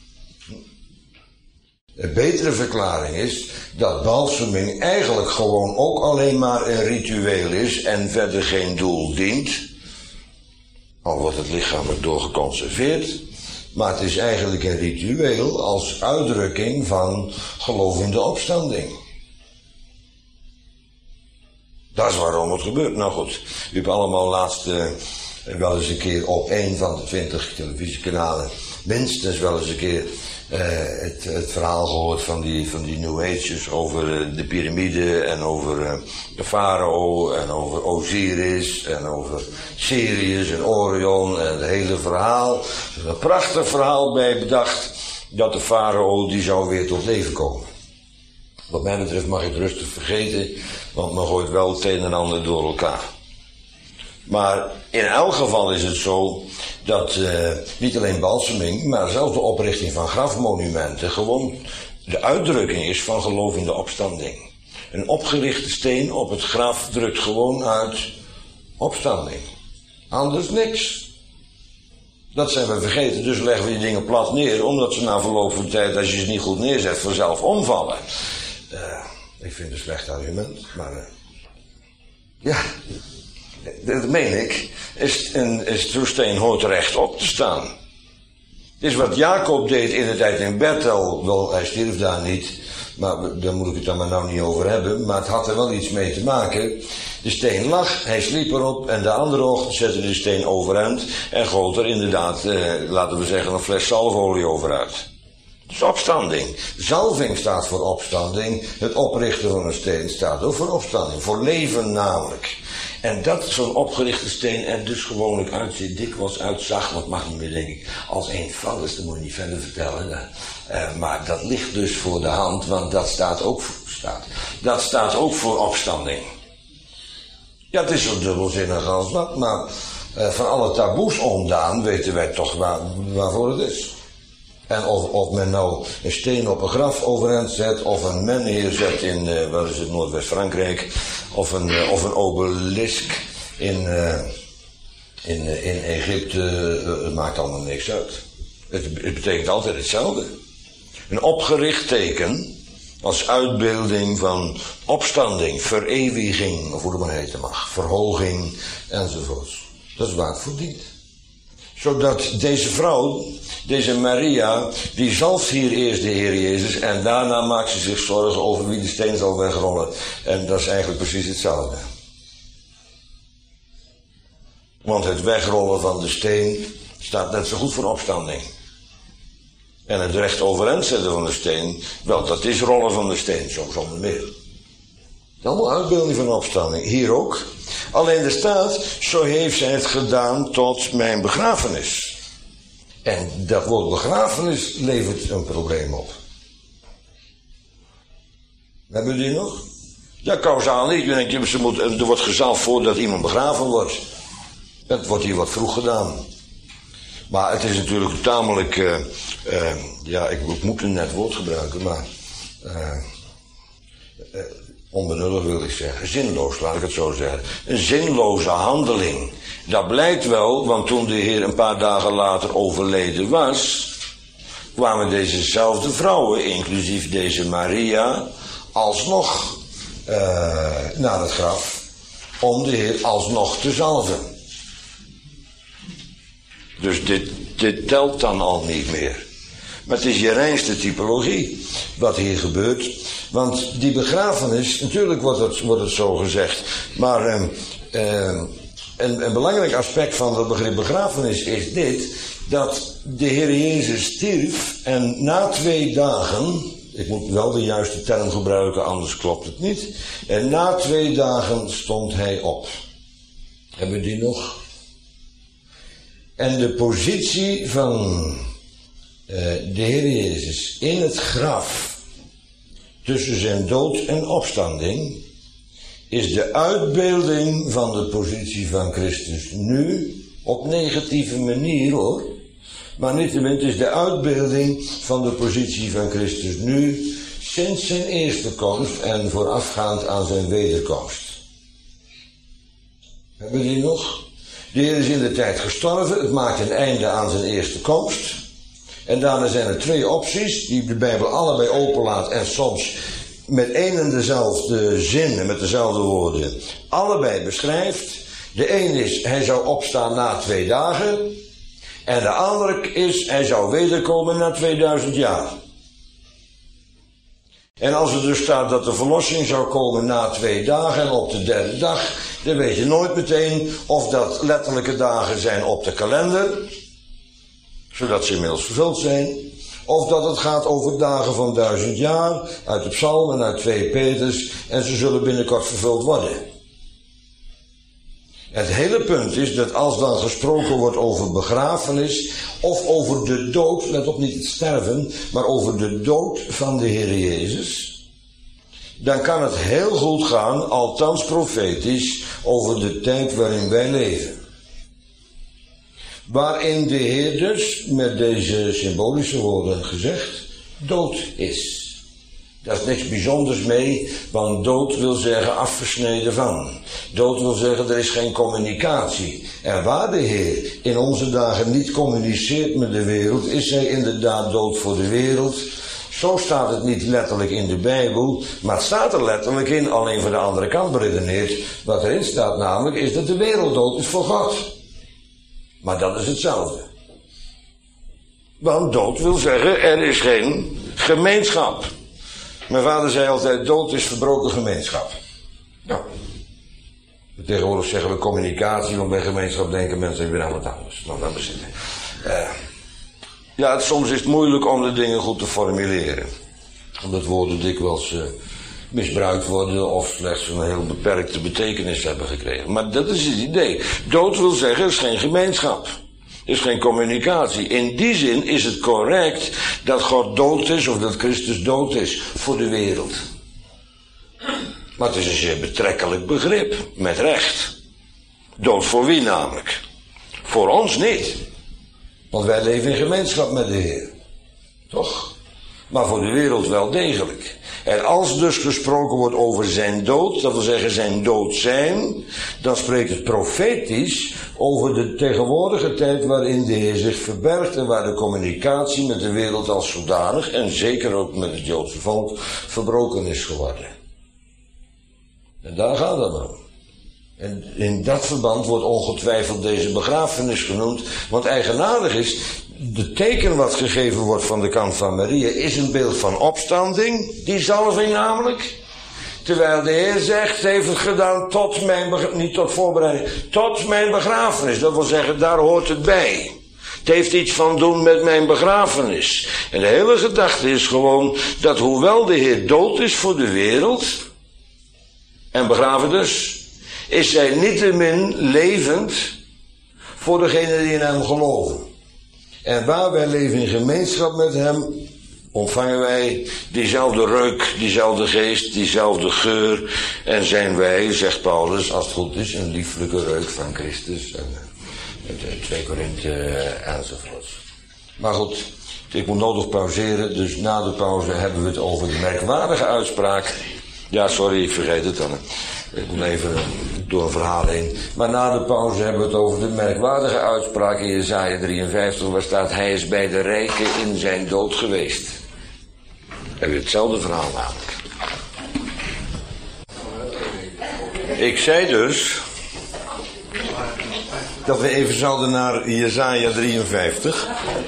Speaker 1: Een betere verklaring is dat balseming eigenlijk gewoon ook alleen maar een ritueel is en verder geen doel dient. Al wordt het lichaam erdoor geconserveerd. Maar het is eigenlijk een ritueel als uitdrukking van geloof in de opstanding. Dat is waarom het gebeurt. Nou goed, u hebt allemaal laatst wel eens een keer op een van de 20 televisiekanalen minstens wel eens een keer het verhaal gehoord van die New Ages over de piramide en over de farao en over Osiris en over Sirius en Orion en het hele verhaal. Er is een prachtig verhaal bij bedacht dat de farao die zou weer tot leven komen. Wat mij betreft mag je het rustig vergeten, want men gooit wel het een en ander door elkaar. Maar in elk geval is het zo dat niet alleen balseming, maar zelfs de oprichting van grafmonumenten gewoon de uitdrukking is van geloof in de opstanding. Een opgerichte steen op het graf drukt gewoon uit opstanding. Anders niks. Dat zijn we vergeten, dus leggen we die dingen plat neer, omdat ze na verloop van tijd, als je ze niet goed neerzet, vanzelf omvallen. Ik vind het een slecht argument, maar ja, dat meen ik, zo'n steen hoort recht op te staan. Het is wat Jacob deed in de tijd in Bethel, wel hij stierf daar niet, maar daar moet ik het dan maar nou niet over hebben, maar het had er wel iets mee te maken. De steen lag, hij sliep erop en de andere ochtend zette de steen overeind en goot er inderdaad, laten we zeggen, een fles zalfolie over uit. Dat is opstanding. Zalving staat voor opstanding, het oprichten van een steen staat ook voor opstanding, voor leven namelijk. En dat zo'n opgerichte steen er dus gewoonlijk uitziet, dikwijls uitzag, wat mag niet meer denk ik, als een vallers, dat moet je niet verder vertellen. Maar dat ligt dus voor de hand, want dat staat ook voor opstanding. Ja, het is zo dubbelzinnig als wat, maar van alle taboes ontdaan weten wij toch waarvoor het is. En of men nou een steen op een graf overeind zet, of een menhir zet in, Noordwest-Frankrijk, of een obelisk in Egypte, het maakt allemaal niks uit. Het betekent altijd hetzelfde. Een opgericht teken als uitbeelding van opstanding, verewiging, of hoe het maar heten mag, verhoging enzovoorts. Dat is waar het voor dient. Zodat deze vrouw, deze Maria, die zalft hier eerst de Heer Jezus en daarna maakt ze zich zorgen over wie de steen zal wegrollen. En dat is eigenlijk precies hetzelfde. Want het wegrollen van de steen staat net zo goed voor opstanding. En het recht overeind zetten van de steen, wel, dat is rollen van de steen, zo zonder meer. Allemaal uitbeelding van opstanding, hier ook. Alleen er staat, zo heeft zij het gedaan tot mijn begrafenis. En dat woord begrafenis levert een probleem op. Hebben we die nog? Ja, kausaal niet. Er wordt gezalfd voordat iemand begraven wordt. Dat wordt hier wat vroeg gedaan. Maar het is natuurlijk tamelijk, ik moet een net woord gebruiken, maar onbenullig wil ik zeggen, zinloos, laat ik het zo zeggen. Een zinloze handeling. Dat blijkt wel, want toen de Heer een paar dagen later overleden was, kwamen dezezelfde vrouwen, inclusief deze Maria, alsnog naar het graf, om de Heer alsnog te zalven. Dus dit telt dan al niet meer. Maar het is je reinste typologie wat hier gebeurt. Want die begrafenis, natuurlijk wordt het zo gezegd. Maar een belangrijk aspect van het begrip begrafenis is dit. Dat de Heer Jezus stierf en na 2 dagen, ik moet wel de juiste term gebruiken, anders klopt het niet. En na 2 dagen stond hij op. Hebben we die nog? En de positie van de Heer Jezus in het graf tussen zijn dood en opstanding is de uitbeelding van de positie van Christus nu op negatieve manier hoor. Maar niettemin, het is de uitbeelding van de positie van Christus nu sinds zijn eerste komst en voorafgaand aan zijn wederkomst. Hebben we die nog? De Heer is in de tijd gestorven, het maakt een einde aan zijn eerste komst. En daarna zijn er 2 opties die de Bijbel allebei openlaat en soms met één en dezelfde zin en met dezelfde woorden allebei beschrijft. De een is, hij zou opstaan na 2 dagen. En de andere is, hij zou wederkomen na 2000 jaar. En als er dus staat dat de verlossing zou komen na 2 dagen en op de 3e dag, dan weet je nooit meteen of dat letterlijke dagen zijn op de kalender, zodat ze inmiddels vervuld zijn. Of dat het gaat over dagen van 1000 jaar, uit de Psalm en uit 2 Petrus, en ze zullen binnenkort vervuld worden. Het hele punt is dat als dan gesproken wordt over begrafenis, of over de dood, let op niet het sterven, maar over de dood van de Heer Jezus, dan kan het heel goed gaan, althans profetisch, over de tijd waarin wij leven. Waarin de Heer dus, met deze symbolische woorden gezegd, dood is. Daar is niks bijzonders mee, want dood wil zeggen afgesneden van. Dood wil zeggen er is geen communicatie. En waar de Heer in onze dagen niet communiceert met de wereld, is hij inderdaad dood voor de wereld. Zo staat het niet letterlijk in de Bijbel, maar het staat er letterlijk in, alleen van de andere kant beredeneerd. Wat erin staat namelijk is dat de wereld dood is voor God. Maar dat is hetzelfde. Want dood wil zeggen, er is geen gemeenschap. Mijn vader zei altijd, dood is verbroken gemeenschap. Nou, tegenwoordig zeggen we communicatie, want bij gemeenschap denken mensen weer aan wat anders. Nou, laten we zitten. Ja, soms is het moeilijk om de dingen goed te formuleren. Omdat woorden dikwijls misbruikt worden of slechts een heel beperkte betekenis hebben gekregen. Maar dat is het idee. Dood wil zeggen, er is geen gemeenschap. Er is geen communicatie. In die zin is het correct dat God dood is of dat Christus dood is voor de wereld. Maar het is een zeer betrekkelijk begrip, met recht. Dood voor wie namelijk? Voor ons niet. Want wij leven in gemeenschap met de Heer. Toch? Maar voor de wereld wel degelijk. En als dus gesproken wordt over zijn dood, dat wil zeggen zijn dood zijn, dan spreekt het profetisch over de tegenwoordige tijd waarin de Heer zich verbergt en waar de communicatie met de wereld als zodanig, en zeker ook met het Joodse volk, verbroken is geworden. En daar gaat het om. En in dat verband wordt ongetwijfeld deze begrafenis genoemd, want eigenaardig is, de teken wat gegeven wordt van de kant van Maria is een beeld van opstanding, die zalving namelijk. Terwijl de Heer zegt, ze heeft het gedaan tot mijn, niet tot voorbereiding, tot mijn begrafenis. Dat wil zeggen, daar hoort het bij. Het heeft iets van doen met mijn begrafenis. En de hele gedachte is gewoon dat hoewel de Heer dood is voor de wereld, en begraven dus, is zij niettemin levend voor degenen die in hem geloven. En waar wij leven in gemeenschap met hem, ontvangen wij diezelfde reuk, diezelfde geest, diezelfde geur. En zijn wij, zegt Paulus, als het goed is, een lieflijke reuk van Christus. En 2 Korinthe enzovoort. Maar goed, ik moet nodig pauzeren, dus na de pauze hebben we het over de merkwaardige uitspraak. Ja, sorry, ik vergeet het dan. Ik moet even door een verhaal heen. Maar na de pauze hebben we het over de merkwaardige uitspraak in Jesaja 53, waar staat, hij is bij de rijken in zijn dood geweest. Heb je hetzelfde verhaal namelijk. Ik zei dus dat we even zouden naar Jesaja 53.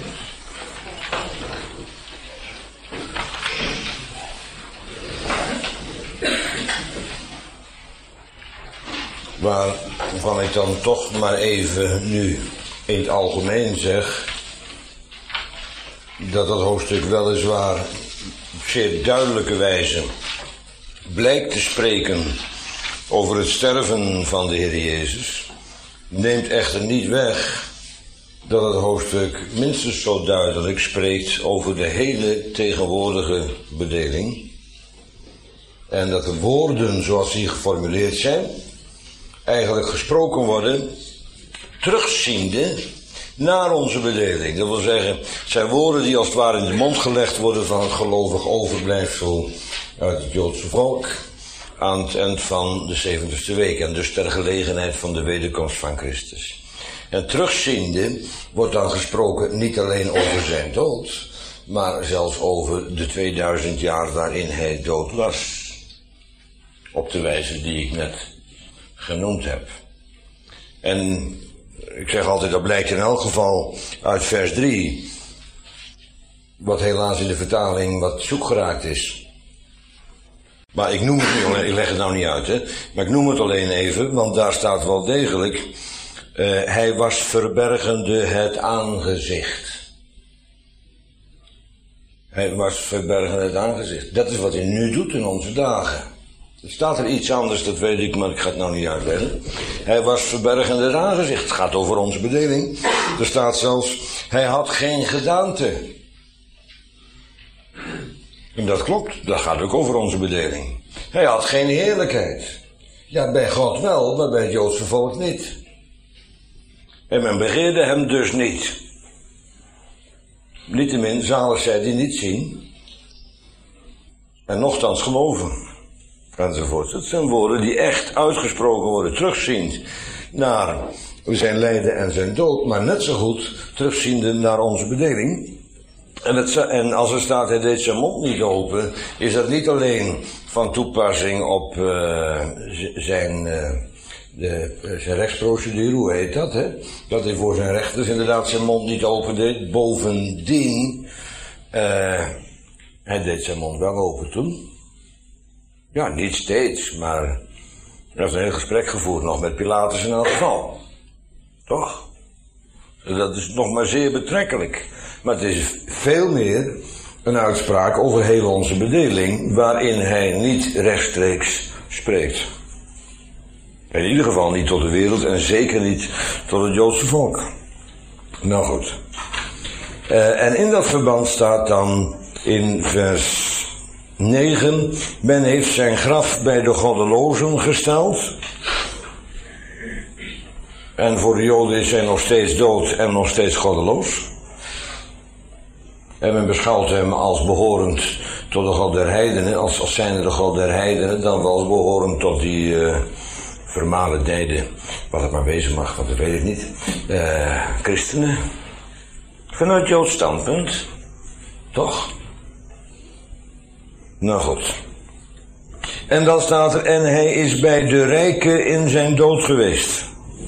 Speaker 1: Waarvan ik dan toch maar even nu in het algemeen zeg dat dat hoofdstuk weliswaar op zeer duidelijke wijze blijkt te spreken over het sterven van de Heer Jezus, neemt echter niet weg dat het hoofdstuk minstens zo duidelijk spreekt over de hele tegenwoordige bedeling en dat de woorden zoals die geformuleerd zijn eigenlijk gesproken worden, terugziende naar onze bedeling. Dat wil zeggen, het zijn woorden die als het ware in de mond gelegd worden van het gelovig overblijfsel uit het Joodse volk aan het eind van de 70ste week en dus ter gelegenheid van de wederkomst van Christus. En terugziende wordt dan gesproken niet alleen over zijn dood, maar zelfs over de 2000 jaar waarin hij dood was. Op de wijze die ik net genoemd heb. En ik zeg altijd, dat blijkt in elk geval uit vers 3, wat helaas in de vertaling wat zoek geraakt is. Maar ik noem het niet alleen, ik leg het nou niet uit, hè, maar ik noem het alleen even, want daar staat wel degelijk, hij was verbergende het aangezicht. Hij was verbergen het aangezicht. Dat is wat hij nu doet in onze dagen. Er staat er iets anders, dat weet ik, maar ik ga het nou niet uitleggen. Hij was verbergen het aangezicht. Het gaat over onze bedeling. Er staat zelfs, hij had geen gedaante. En dat klopt, dat gaat ook over onze bedeling. Hij had geen heerlijkheid. Ja, bij God wel, maar bij het Joodse volk niet. En men begeerde hem dus niet. Niettemin, zalig zij die niet zien. En nochtans geloven. Enzovoort. Het zijn woorden die echt uitgesproken worden, terugziend naar zijn lijden en zijn dood, maar net zo goed terugziende naar onze bedeling. En als er staat, hij deed zijn mond niet open, is dat niet alleen van toepassing op zijn rechtsprocedure, hoe heet dat, hè? Dat hij voor zijn rechters inderdaad zijn mond niet open deed. Bovendien, hij deed zijn mond wel open toen. Ja, niet steeds, maar er heeft een heel gesprek gevoerd nog met Pilatus in elk geval. Toch? Dat is nog maar zeer betrekkelijk. Maar het is veel meer een uitspraak over heel onze bedeling, waarin hij niet rechtstreeks spreekt. In ieder geval niet tot de wereld en zeker niet tot het Joodse volk. Nou goed. En in dat verband staat dan in vers 9, men heeft zijn graf bij de goddelozen gesteld. En voor de Joden is hij nog steeds dood en nog steeds goddeloos. En men beschouwt hem als behorend tot de God der heidenen, als zijnde de God der heidenen, dan wel als behorend tot die vermalendijde, wat het maar wezen mag, want dat weet ik niet, christenen. Vanuit Joods standpunt, toch? Nou goed. En dan staat er, en hij is bij de rijken in zijn dood geweest.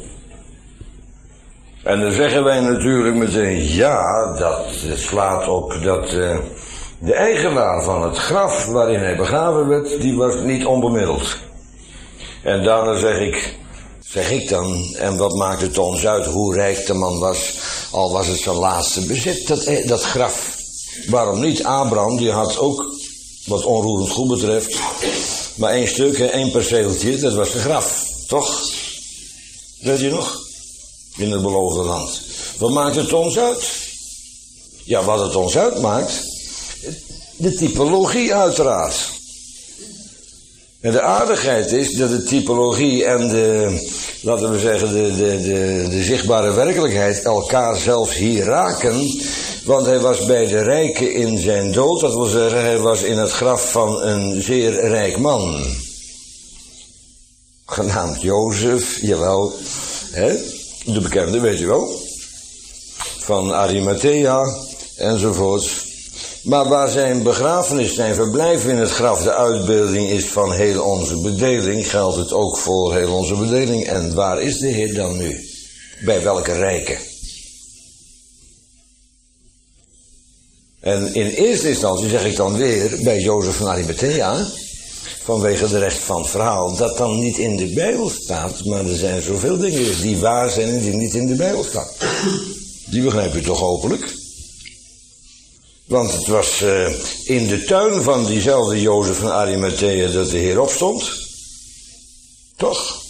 Speaker 1: En dan zeggen wij natuurlijk meteen, ja, dat slaat op dat de eigenaar van het graf waarin hij begraven werd, die was niet onbemiddeld. En daarna zeg ik dan, en wat maakt het ons uit hoe rijk de man was, al was het zijn laatste bezit, dat graf. Waarom niet? Abraham, die had ook, wat onroerend goed betreft, maar één stuk, één perceeltje, dat was zijn graf, toch? Weet je nog? In het beloofde land. Wat maakt het ons uit? Ja, wat het ons uitmaakt, de typologie uiteraard. En de aardigheid is dat de typologie en laten we zeggen, de zichtbare werkelijkheid elkaar zelfs hier raken. Want hij was bij de rijken in zijn dood, dat wil zeggen, hij was in het graf van een zeer rijk man. Genaamd Jozef, jawel, hè? De bekende, weet je wel, van Arimathea enzovoort. Maar waar zijn begrafenis, zijn verblijf in het graf de uitbeelding is van heel onze bedeling, geldt het ook voor heel onze bedeling. En waar is de Heer dan nu? Bij welke rijken? En in eerste instantie zeg ik dan weer bij Jozef van Arimathea, vanwege de rest van het verhaal, dat dan niet in de Bijbel staat, maar er zijn zoveel dingen die waar zijn en die niet in de Bijbel staan. Die begrijp je toch hopelijk? Want het was in de tuin van diezelfde Jozef van Arimathea dat de Heer opstond. Toch?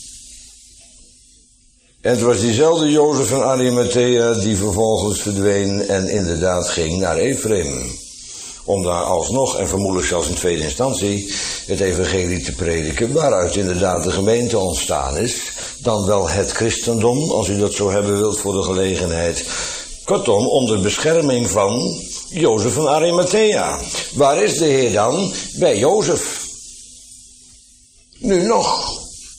Speaker 1: En het was diezelfde Jozef van Arimathea die vervolgens verdween en inderdaad ging naar Ephraim. Om daar alsnog, en vermoedelijk zelfs in tweede instantie, het evangelie te prediken, waaruit inderdaad de gemeente ontstaan is. Dan wel het christendom, als u dat zo hebben wilt voor de gelegenheid. Kortom, onder bescherming van Jozef van Arimathea. Waar is de Heer dan? Bij Jozef. Nu nog.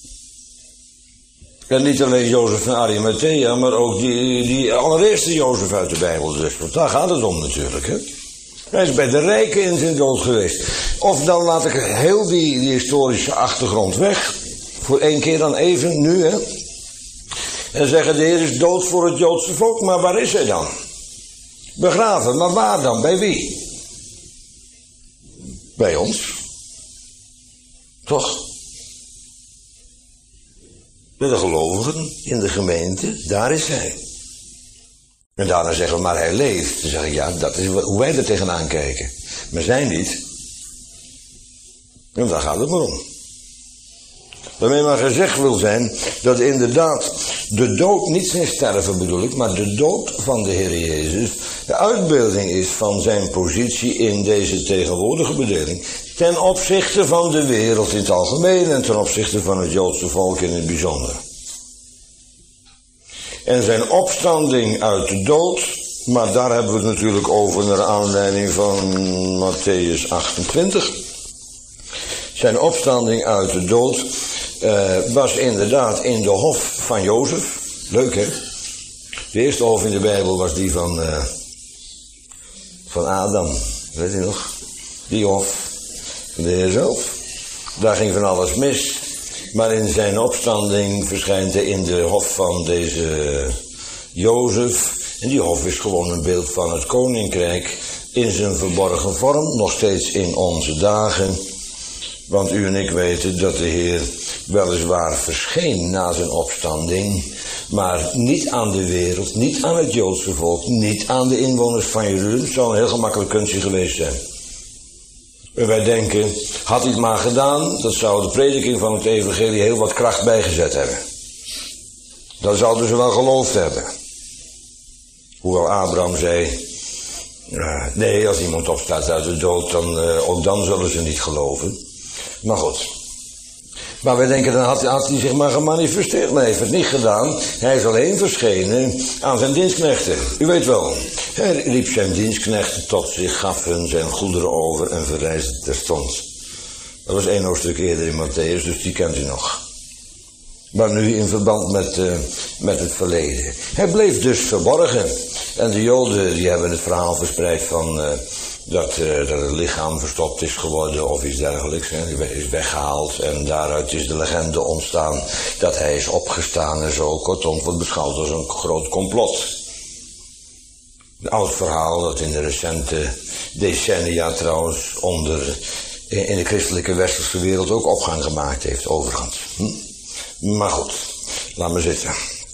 Speaker 1: En niet alleen Jozef van Arimathea, maar ook die allereerste Jozef uit de Bijbel dus. Want daar gaat het om natuurlijk, hè. Hij is bij de rijken in zijn dood geweest. Of dan laat ik heel die historische achtergrond weg. Voor één keer dan even, nu hè. En zeggen, de Heer is dood voor het Joodse volk, maar waar is hij dan? Begraven, maar waar dan? Bij wie? Bij ons. Toch? Bij de gelovigen in de gemeente, daar is hij. En daarna zeggen we, maar hij leeft. Dan zeg ik, ja, dat is hoe wij er tegenaan kijken. Maar zij niet. En daar gaat het maar om. Waarmee maar gezegd wil zijn dat inderdaad de dood, niet zijn sterven bedoel ik, maar de dood van de Heer Jezus de uitbeelding is van zijn positie in deze tegenwoordige bedeling ten opzichte van de wereld in het algemeen en ten opzichte van het Joodse volk in het bijzonder. En zijn opstanding uit de dood, maar daar hebben we het natuurlijk over naar aanleiding van Mattheüs 28. Zijn opstanding uit de dood was inderdaad in de hof van Jozef. Leuk hè? De eerste hof in de Bijbel was die van Adam. Weet je nog? Die hof van de Heer zelf. Daar ging van alles mis. Maar in zijn opstanding verschijnt hij in de hof van deze Jozef. En die hof is gewoon een beeld van het koninkrijk in zijn verborgen vorm. Nog steeds in onze dagen. Want u en ik weten dat de Heer weliswaar verscheen na zijn opstanding, maar niet aan de wereld, niet aan het Joodse volk, niet aan de inwoners van Jeruzalem. Het zou een heel gemakkelijk kunstje geweest zijn. En wij denken, had hij het maar gedaan, dat zou de prediking van het evangelie heel wat kracht bijgezet hebben. Dat zouden ze wel geloofd hebben. Hoewel Abraham zei, nee, als iemand opstaat uit de dood, dan, ook dan zullen ze niet geloven. Maar goed. Maar wij denken, dan had hij zich maar gemanifesteerd. Maar hij heeft het niet gedaan. Hij is alleen verschenen aan zijn dienstknechten. U weet wel. Hij riep zijn dienstknechten tot zich, gaf hun zijn goederen over en verreisde terstond. Dat was 1 hoofdstuk eerder in Mattheüs, dus die kent u nog. Maar nu in verband met het verleden. Hij bleef dus verborgen. En de Joden die hebben het verhaal verspreid van dat het lichaam verstopt is geworden of iets dergelijks. Hij is weggehaald en daaruit is de legende ontstaan dat hij is opgestaan en zo. Kortom, wordt beschouwd als een groot complot. Een oud verhaal dat in de recente decennia trouwens in de christelijke westerse wereld ook opgang gemaakt heeft overigens. Maar goed, laat maar zitten.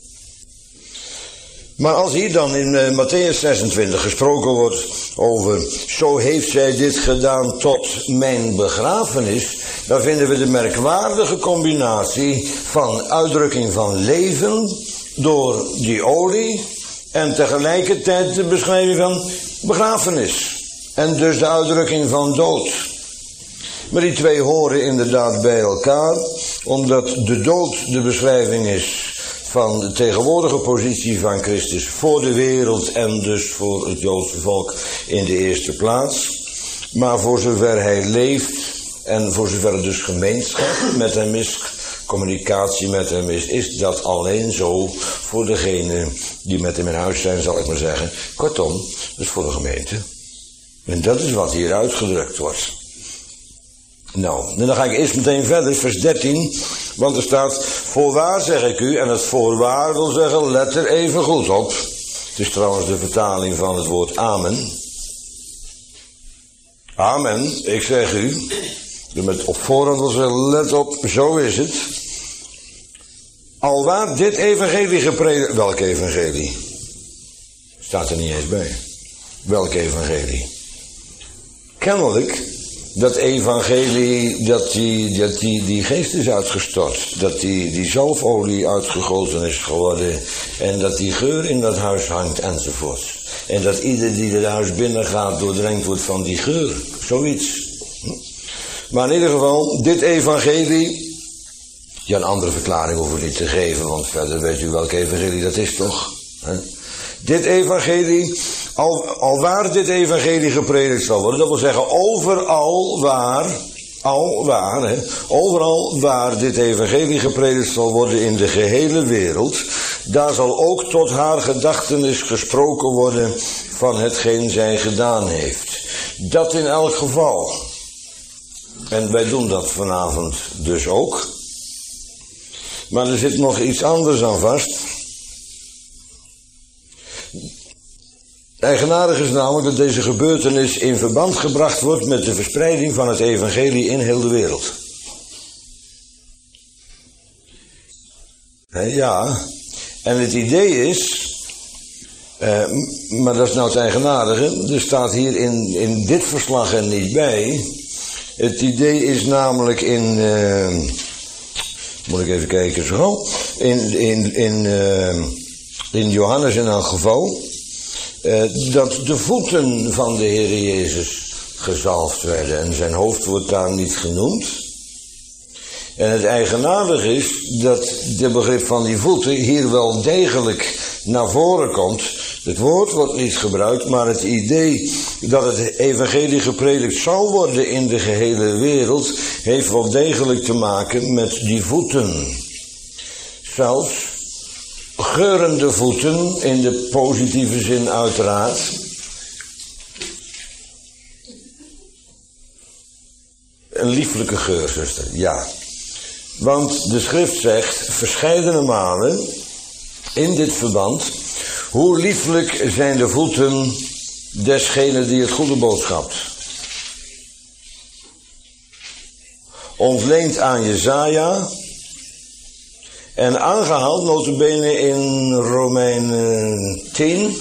Speaker 1: Maar als hier dan in Mattheüs 26 gesproken wordt over, zo heeft zij dit gedaan tot mijn begrafenis, dan vinden we de merkwaardige combinatie van uitdrukking van leven door die olie en tegelijkertijd de beschrijving van begrafenis. En dus de uitdrukking van dood. Maar die twee horen inderdaad bij elkaar, omdat de dood de beschrijving is van de tegenwoordige positie van Christus voor de wereld en dus voor het Joodse volk in de eerste plaats. Maar voor zover hij leeft en voor zover er dus gemeenschap met hem is, communicatie met hem is dat alleen zo voor degenen die met hem in huis zijn, zal ik maar zeggen. Kortom, dus voor de gemeente. En dat is wat hier uitgedrukt wordt. Nou, dan ga ik eerst meteen verder, vers 13, want er staat, voorwaar zeg ik u, en het voorwaar wil zeggen, let er even goed op. Het is trouwens de vertaling van het woord amen. Amen, ik zeg u, met op voorhand wil zeggen, let op, zo is het. Alwaar dit evangelie gepredikt, welk evangelie? Staat er niet eens bij. Welk evangelie? Kennelijk dat evangelie, dat die geest is uitgestort. Dat die zalfolie uitgegoten is geworden. En dat die geur in dat huis hangt enzovoort. En dat ieder die het huis binnengaat doordrenkt wordt van die geur. Zoiets. Maar in ieder geval, dit evangelie. Ja, een andere verklaring hoeven we niet te geven. Want verder weet u welk evangelie dat is toch? Dit evangelie, alwaar dit evangelie gepredikt zal worden, dat wil zeggen overal waar dit evangelie gepredikt zal worden in de gehele wereld, daar zal ook tot haar gedachtenis gesproken worden van hetgeen zij gedaan heeft. Dat in elk geval. En wij doen dat vanavond dus ook. Maar er zit nog iets anders aan vast. Eigenaardig is namelijk dat deze gebeurtenis in verband gebracht wordt met de verspreiding van het evangelie in heel de wereld. Ja, en het idee is Maar dat is nou het eigenaardige. Er staat hier in dit verslag er niet bij. Het idee is namelijk moet ik even kijken zo. In Johannes in elk geval. Dat de voeten van de Heer Jezus gezalfd werden. En zijn hoofd wordt daar niet genoemd. En het eigenaardige is dat de begrip van die voeten hier wel degelijk naar voren komt. Het woord wordt niet gebruikt, maar het idee dat het evangelie gepredikt zou worden in de gehele wereld, heeft wel degelijk te maken met die voeten. Zelfs geurende voeten, in de positieve zin uiteraard. Een lieflijke geur, zuster, ja. Want de schrift zegt verscheidene malen in dit verband: hoe lieflijk zijn de voeten desgene die het goede boodschapt. Ontleend aan Jesaja en aangehaald nota bene in Romeinen 10.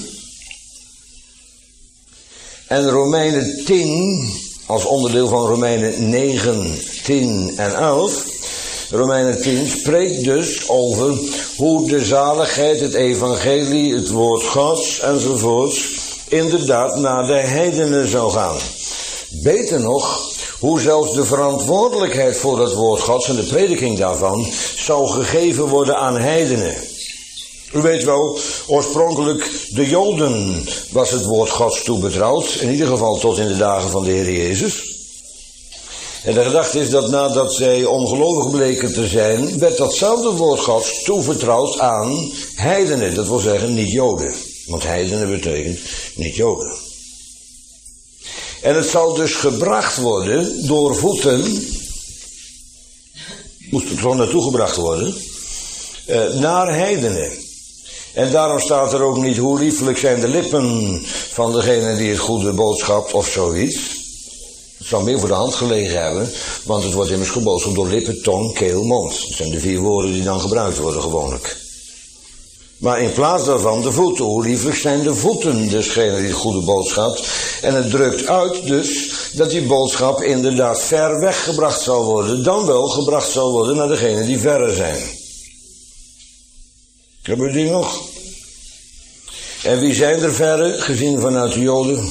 Speaker 1: En Romeinen 10 als onderdeel van Romeinen 9, 10 en 11... Romeinen 10 spreekt dus over hoe de zaligheid, het evangelie, het woord Gods enzovoorts inderdaad naar de heidenen zou gaan. Beter nog, hoe zelfs de verantwoordelijkheid voor het woord Gods en de prediking daarvan zou gegeven worden aan heidenen. U weet wel, oorspronkelijk de Joden was het woord Gods toebetrouwd, in ieder geval tot in de dagen van de Heer Jezus. En de gedachte is dat nadat zij ongelovig bleken te zijn, werd datzelfde woord Gods toevertrouwd aan heidenen. Dat wil zeggen niet Joden. Want heidenen betekent niet Joden. En het zal dus gebracht worden door voeten. Moest het zo naartoe gebracht worden. Naar heidenen. En daarom staat er ook niet hoe lieflijk zijn de lippen van degene die het goede boodschapt of zoiets. Het zou meer voor de hand gelegen hebben, want het wordt immers geboodschapt door lippen, tong, keel, mond. Dat zijn de 4 woorden die dan gebruikt worden gewoonlijk. Maar in plaats daarvan de voeten. Hoe lieflijk zijn de voeten desgene die het goede boodschapt. En het drukt uit dus dat die boodschap inderdaad ver weggebracht zal worden, dan wel gebracht zal worden naar degenen die verre zijn. Hebben we die nog? En wie zijn er verre, gezien vanuit de Joden?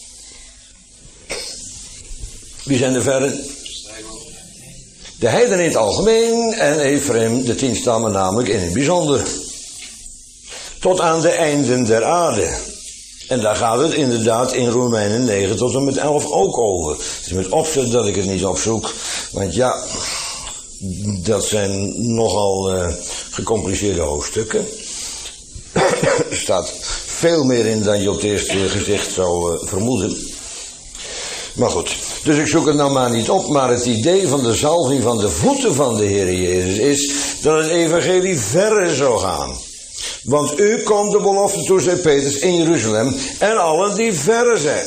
Speaker 1: Wie zijn de verre? De heidenen in het algemeen en Ephraim, de 10 stammen namelijk in het bijzonder. Tot aan de einden der aarde. En daar gaat het inderdaad in Romeinen 9 tot en met 11 ook over. Het is met opzet dat ik het niet opzoek. Want ja, dat zijn nogal gecompliceerde hoofdstukken. Er staat veel meer in dan je op het eerste gezicht zou vermoeden. Maar goed, dus ik zoek het nou maar niet op, maar het idee van de zalving van de voeten van de Heer Jezus is dat het evangelie verre zou gaan. Want u komt de belofte toe, zei Petrus, in Jeruzalem en allen die verre zijn.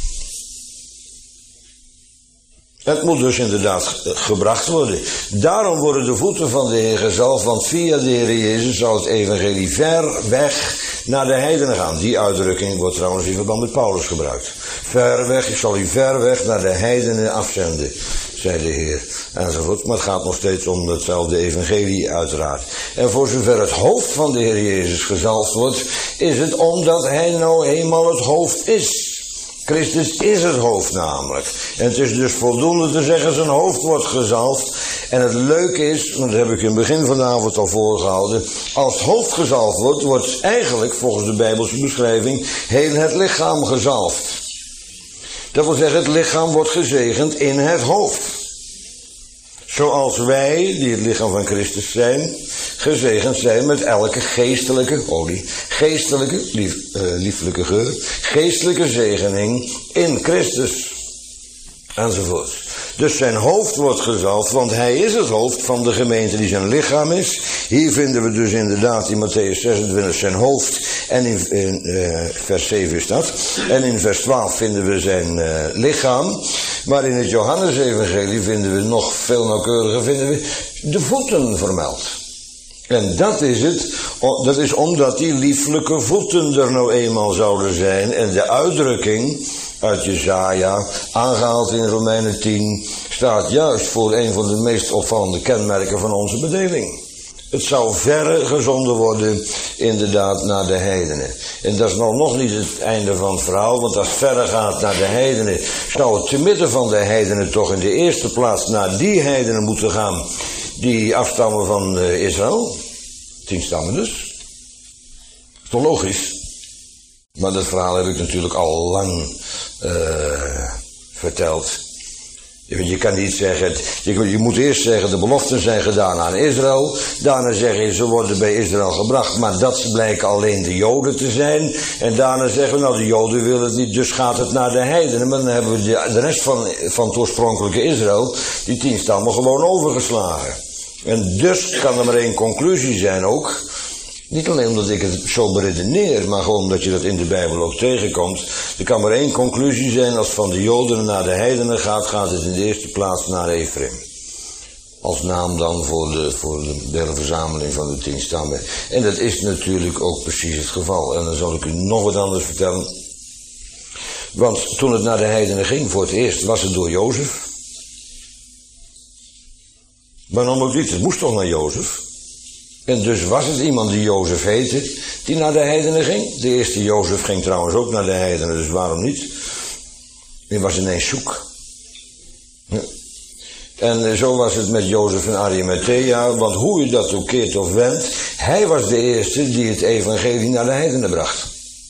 Speaker 1: Het moet dus inderdaad gebracht worden. Daarom worden de voeten van de Heer gezalfd, want via de Heer Jezus zal het evangelie ver weg naar de heidenen gaan. Die uitdrukking wordt trouwens in verband met Paulus gebruikt. Ver weg, ik zal u ver weg naar de heidenen afzenden, zei de Heer. Enzovoort. Maar het gaat nog steeds om hetzelfde evangelie uiteraard. En voor zover het hoofd van de Heer Jezus gezalfd wordt, is het omdat hij nou eenmaal het hoofd is. Christus is het hoofd namelijk. En het is dus voldoende te zeggen zijn hoofd wordt gezalfd. En het leuke is, want dat heb ik in het begin van de avond al voorgehouden. Als het hoofd gezalfd wordt, wordt eigenlijk volgens de Bijbelse beschrijving heel het lichaam gezalfd. Dat wil zeggen, het lichaam wordt gezegend in het hoofd. Zoals wij, die het lichaam van Christus zijn, gezegend zijn met elke geestelijke olie, geestelijke, lieflijke geur, geestelijke zegening in Christus. Enzovoort. Dus zijn hoofd wordt gezalfd, want hij is het hoofd van de gemeente die zijn lichaam is. Hier vinden we dus inderdaad in Mattheüs 26 zijn hoofd en in vers 7 is dat. En in vers 12 vinden we zijn lichaam. Maar in het Johannes-evangelie vinden we nog veel nauwkeuriger, vinden we de voeten vermeld. En dat is het, dat is omdat die lieflijke voeten er nou eenmaal zouden zijn. En de uitdrukking uit Jesaja, aangehaald in Romeinen 10, staat juist voor een van de meest opvallende kenmerken van onze bedeling. Het zou verre gezonden worden, inderdaad, naar de heidenen. En dat is nog niet het einde van het verhaal, want als het verre gaat naar de heidenen, zou het te midden van de heidenen toch in de eerste plaats naar die heidenen moeten gaan, die afstammen van Israël. 10 stammen dus. Is toch logisch? Maar dat verhaal heb ik natuurlijk al lang verteld. Je kan niet zeggen, je moet eerst zeggen de beloften zijn gedaan aan Israël. Daarna zeggen ze worden bij Israël gebracht, maar dat blijken alleen de Joden te zijn. En daarna zeggen we, nou de Joden willen het niet, dus gaat het naar de heidenen. Maar dan hebben we de rest van het oorspronkelijke Israël, die 10 stammen, gewoon overgeslagen. En dus kan er maar één conclusie zijn ook. Niet alleen omdat ik het zo beredeneer, maar gewoon omdat je dat in de Bijbel ook tegenkomt. Er kan maar één conclusie zijn, als van de Joden naar de heidenen gaat, gaat het in de eerste plaats naar Ephraim. Als naam dan voor de hele verzameling van de 10 stammen. En dat is natuurlijk ook precies het geval. En dan zal ik u nog wat anders vertellen. Want toen het naar de heidenen ging voor het eerst, was het door Jozef. Waarom ook niet? Het moest toch naar Jozef? En dus was het iemand die Jozef heette, die naar de heidenen ging. De eerste Jozef ging trouwens ook naar de heidenen, dus waarom niet? Hij was ineens zoek. Ja. En zo was het met Jozef en Arimathea, want hoe je dat ook keert of wendt, hij was de eerste die het evangelie naar de heidenen bracht.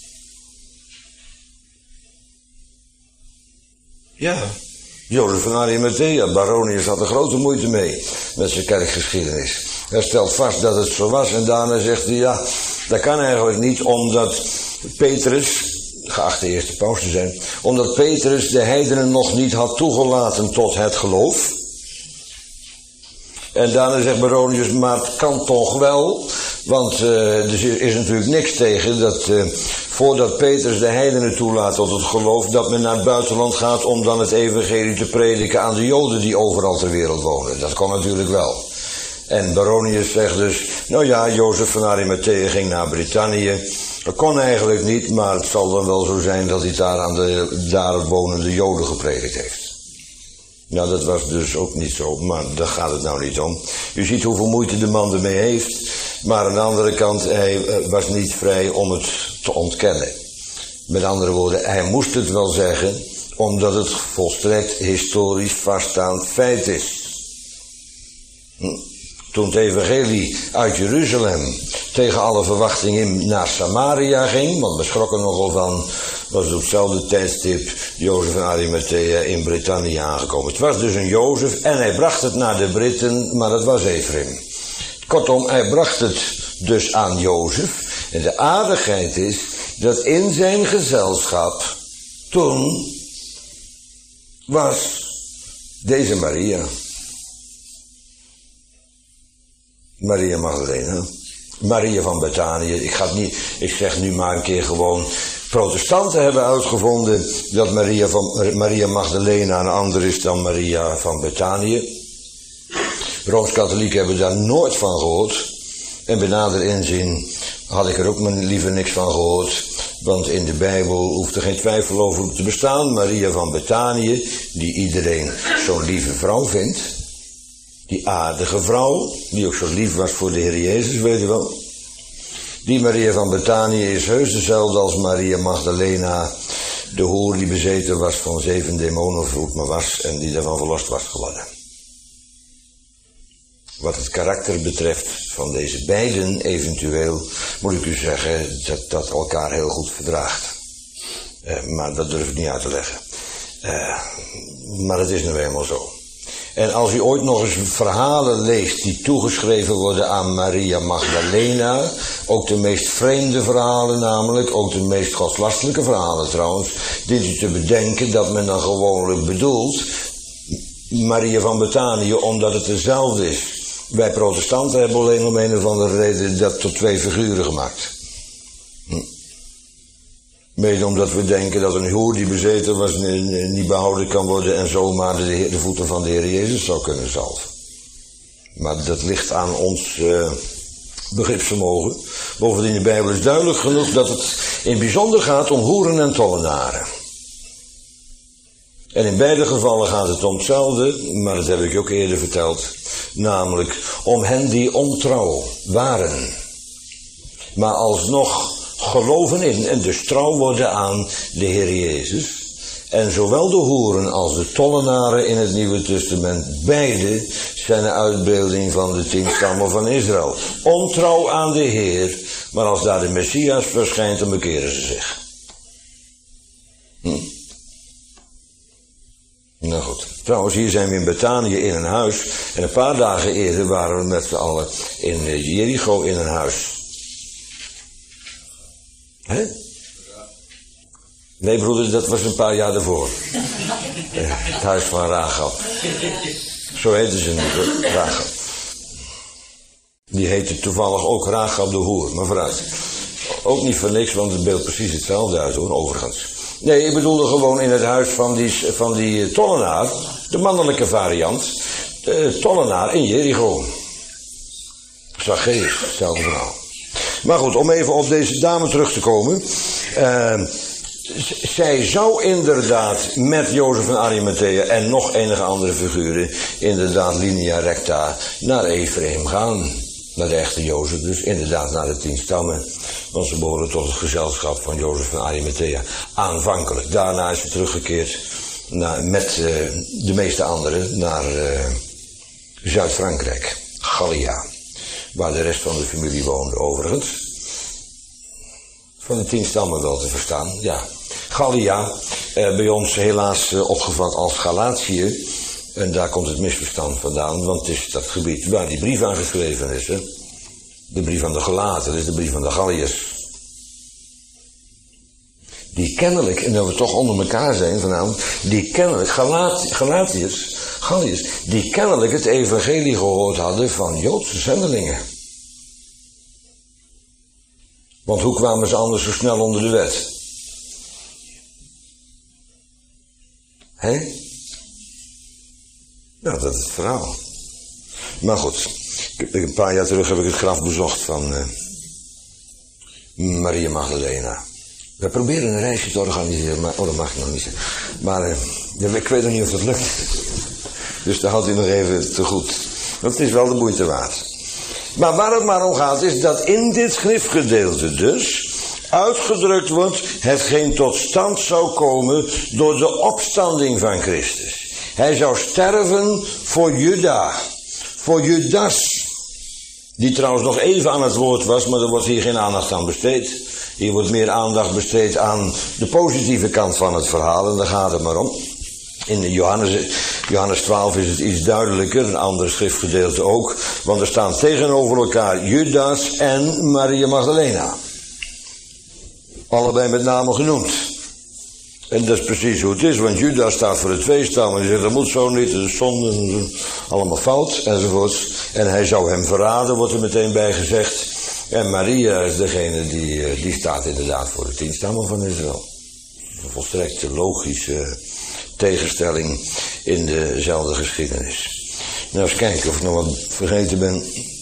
Speaker 1: Ja. Jozef van Arimathea, Baronius had er grote moeite mee met zijn kerkgeschiedenis. Hij stelt vast dat het zo was en daarna zegt hij, ja, dat kan eigenlijk niet omdat Petrus, geacht de eerste paus te zijn, omdat Petrus de heidenen nog niet had toegelaten tot het geloof. En daarna zegt Baronius, maar het kan toch wel, want er is natuurlijk niks tegen dat voordat Petrus de heidenen toelaat tot het geloof, dat men naar het buitenland gaat om dan het evangelie te prediken aan de Joden die overal ter wereld wonen. Dat kan natuurlijk wel. En Baronius zegt dus, nou ja, Jozef van Arimathea ging naar Brittannië. Dat kon eigenlijk niet, maar het zal dan wel zo zijn dat hij daar aan de daar wonende Joden gepredikt heeft. Nou, dat was dus ook niet zo, maar daar gaat het nou niet om. U ziet hoeveel moeite de man ermee heeft, maar aan de andere kant, hij was niet vrij om het te ontkennen. Met andere woorden, hij moest het wel zeggen, omdat het volstrekt historisch vaststaand feit is. Toen het evangelie uit Jeruzalem tegen alle verwachting in naar Samaria ging, want we schrokken nogal van, was op hetzelfde tijdstip Jozef en Arimathea in Brittannië aangekomen. Het was dus een Jozef en hij bracht het naar de Britten, maar dat was Ephraim. Kortom, hij bracht het dus aan Jozef. En de aardigheid is dat in zijn gezelschap toen was deze Maria. Maria Magdalena. Maria van Betanië. Ik zeg nu maar een keer gewoon. Protestanten hebben uitgevonden dat Maria Magdalena een ander is dan Maria van Betanië. Rooms-katholieken hebben daar nooit van gehoord. En bij nader inzien had ik er ook maar liever niks van gehoord. Want in de Bijbel hoeft er geen twijfel over te bestaan. Maria van Betanië, die iedereen zo'n lieve vrouw vindt. Die aardige vrouw, die ook zo lief was voor de Heer Jezus, weet je wel. Die Maria van Betanië is heus dezelfde als Maria Magdalena, de hoer die bezeten was van 7 demonen, of hoe het maar was, en die daarvan verlost was geworden. Wat het karakter betreft van deze beiden, eventueel, moet ik u zeggen dat dat elkaar heel goed verdraagt. Maar dat durf ik niet uit te leggen. Maar het is nu eenmaal zo. En als u ooit nog eens verhalen leest die toegeschreven worden aan Maria Magdalena, ook de meest vreemde verhalen namelijk, ook de meest godslastelijke verhalen trouwens, dient u te bedenken dat men dan gewoonlijk bedoelt Maria van Betanië omdat het dezelfde is. Wij protestanten hebben alleen om een of andere reden dat tot 2 figuren gemaakt. Mede omdat we denken dat een hoer die bezeten was niet behouden kan worden en zomaar de voeten van de Heer Jezus zou kunnen zalven. Maar dat ligt aan ons begripsvermogen. Bovendien, de Bijbel is duidelijk genoeg dat het in bijzonder gaat om hoeren en tollenaren. En in beide gevallen gaat het om hetzelfde, maar dat heb ik ook eerder verteld. Namelijk om hen die ontrouw waren. Maar alsnog geloven in en dus trouw worden aan de Heer Jezus. En zowel de hoeren als de tollenaren in het Nieuwe Testament, beide zijn een uitbeelding van de 10 stammen van Israël. Ontrouw aan de Heer, maar als daar de Messias verschijnt, dan bekeren ze zich. Nou goed. Trouwens, hier zijn we in Betanië in een huis. En een paar dagen eerder waren we met z'n allen in Jericho in een huis. Hè? Nee, broeder, dat was een paar jaar daarvoor. Het huis van Rachab. Zo heette ze niet, Rachab. Die heette toevallig ook Rachab de hoer, maar vooruit. Ook niet voor niks, want het beeldt precies hetzelfde uit hoor, overigens. Nee, ik bedoelde gewoon in het huis van die tollenaar, de mannelijke variant, de tollenaar in Jericho. Zacchaeus, hetzelfde verhaal. Maar goed, om even op deze dame terug te komen. Zij zou inderdaad met Jozef van Arimathea en nog enige andere figuren, inderdaad linea recta, naar Ephraim gaan. Naar de echte Jozef, dus inderdaad naar de 10 stammen. Want ze behoren tot het gezelschap van Jozef van Arimathea. Aanvankelijk. Daarna is ze teruggekeerd met de meeste anderen naar Zuid-Frankrijk. Gallia. Waar de rest van de familie woonde overigens. Van de 10 stammen wel te verstaan, ja. Gallia, bij ons helaas opgevat als Galatië. En daar komt het misverstand vandaan, want het is dat gebied waar die brief aan geschreven is. Hè? De brief aan de Galaten, dat is de brief aan de Galliërs. Die kennelijk, en dat we toch onder elkaar zijn vanavond, die kennelijk, Galatiërs, die kennelijk het evangelie gehoord hadden van Joodse zendelingen. Want hoe kwamen ze anders zo snel onder de wet? Hé? Nou, dat is het verhaal. Maar goed, een paar jaar terug heb ik het graf bezocht van Maria Magdalena. We proberen een reisje te organiseren, maar dat mag ik nog niet. Maar ik weet nog niet of dat lukt. Dus daar houdt u nog even te goed. Want het is wel de moeite waard. Maar waar het maar om gaat is dat in dit schriftgedeelte dus uitgedrukt wordt hetgeen tot stand zou komen door de opstanding van Christus. Hij zou sterven voor Juda, voor Judas, die trouwens nog even aan het woord was, maar er wordt hier geen aandacht aan besteed. Hier wordt meer aandacht besteed aan de positieve kant van het verhaal en daar gaat het maar om. In Johannes 12 is het iets duidelijker, een ander schriftgedeelte ook, want er staan tegenover elkaar Judas en Maria Magdalena. Allebei met name genoemd. En dat is precies hoe het is, want Judas staat voor de 2 stammen. Die zegt, dat moet zo niet, dat is zonde, allemaal fout, enzovoorts. En hij zou hem verraden, wordt er meteen bij gezegd. En Maria is degene die staat inderdaad voor de 10 stammen van Israël. Een volstrekt logische tegenstelling in dezelfde geschiedenis. Nou, eens kijken of ik nog wat vergeten ben.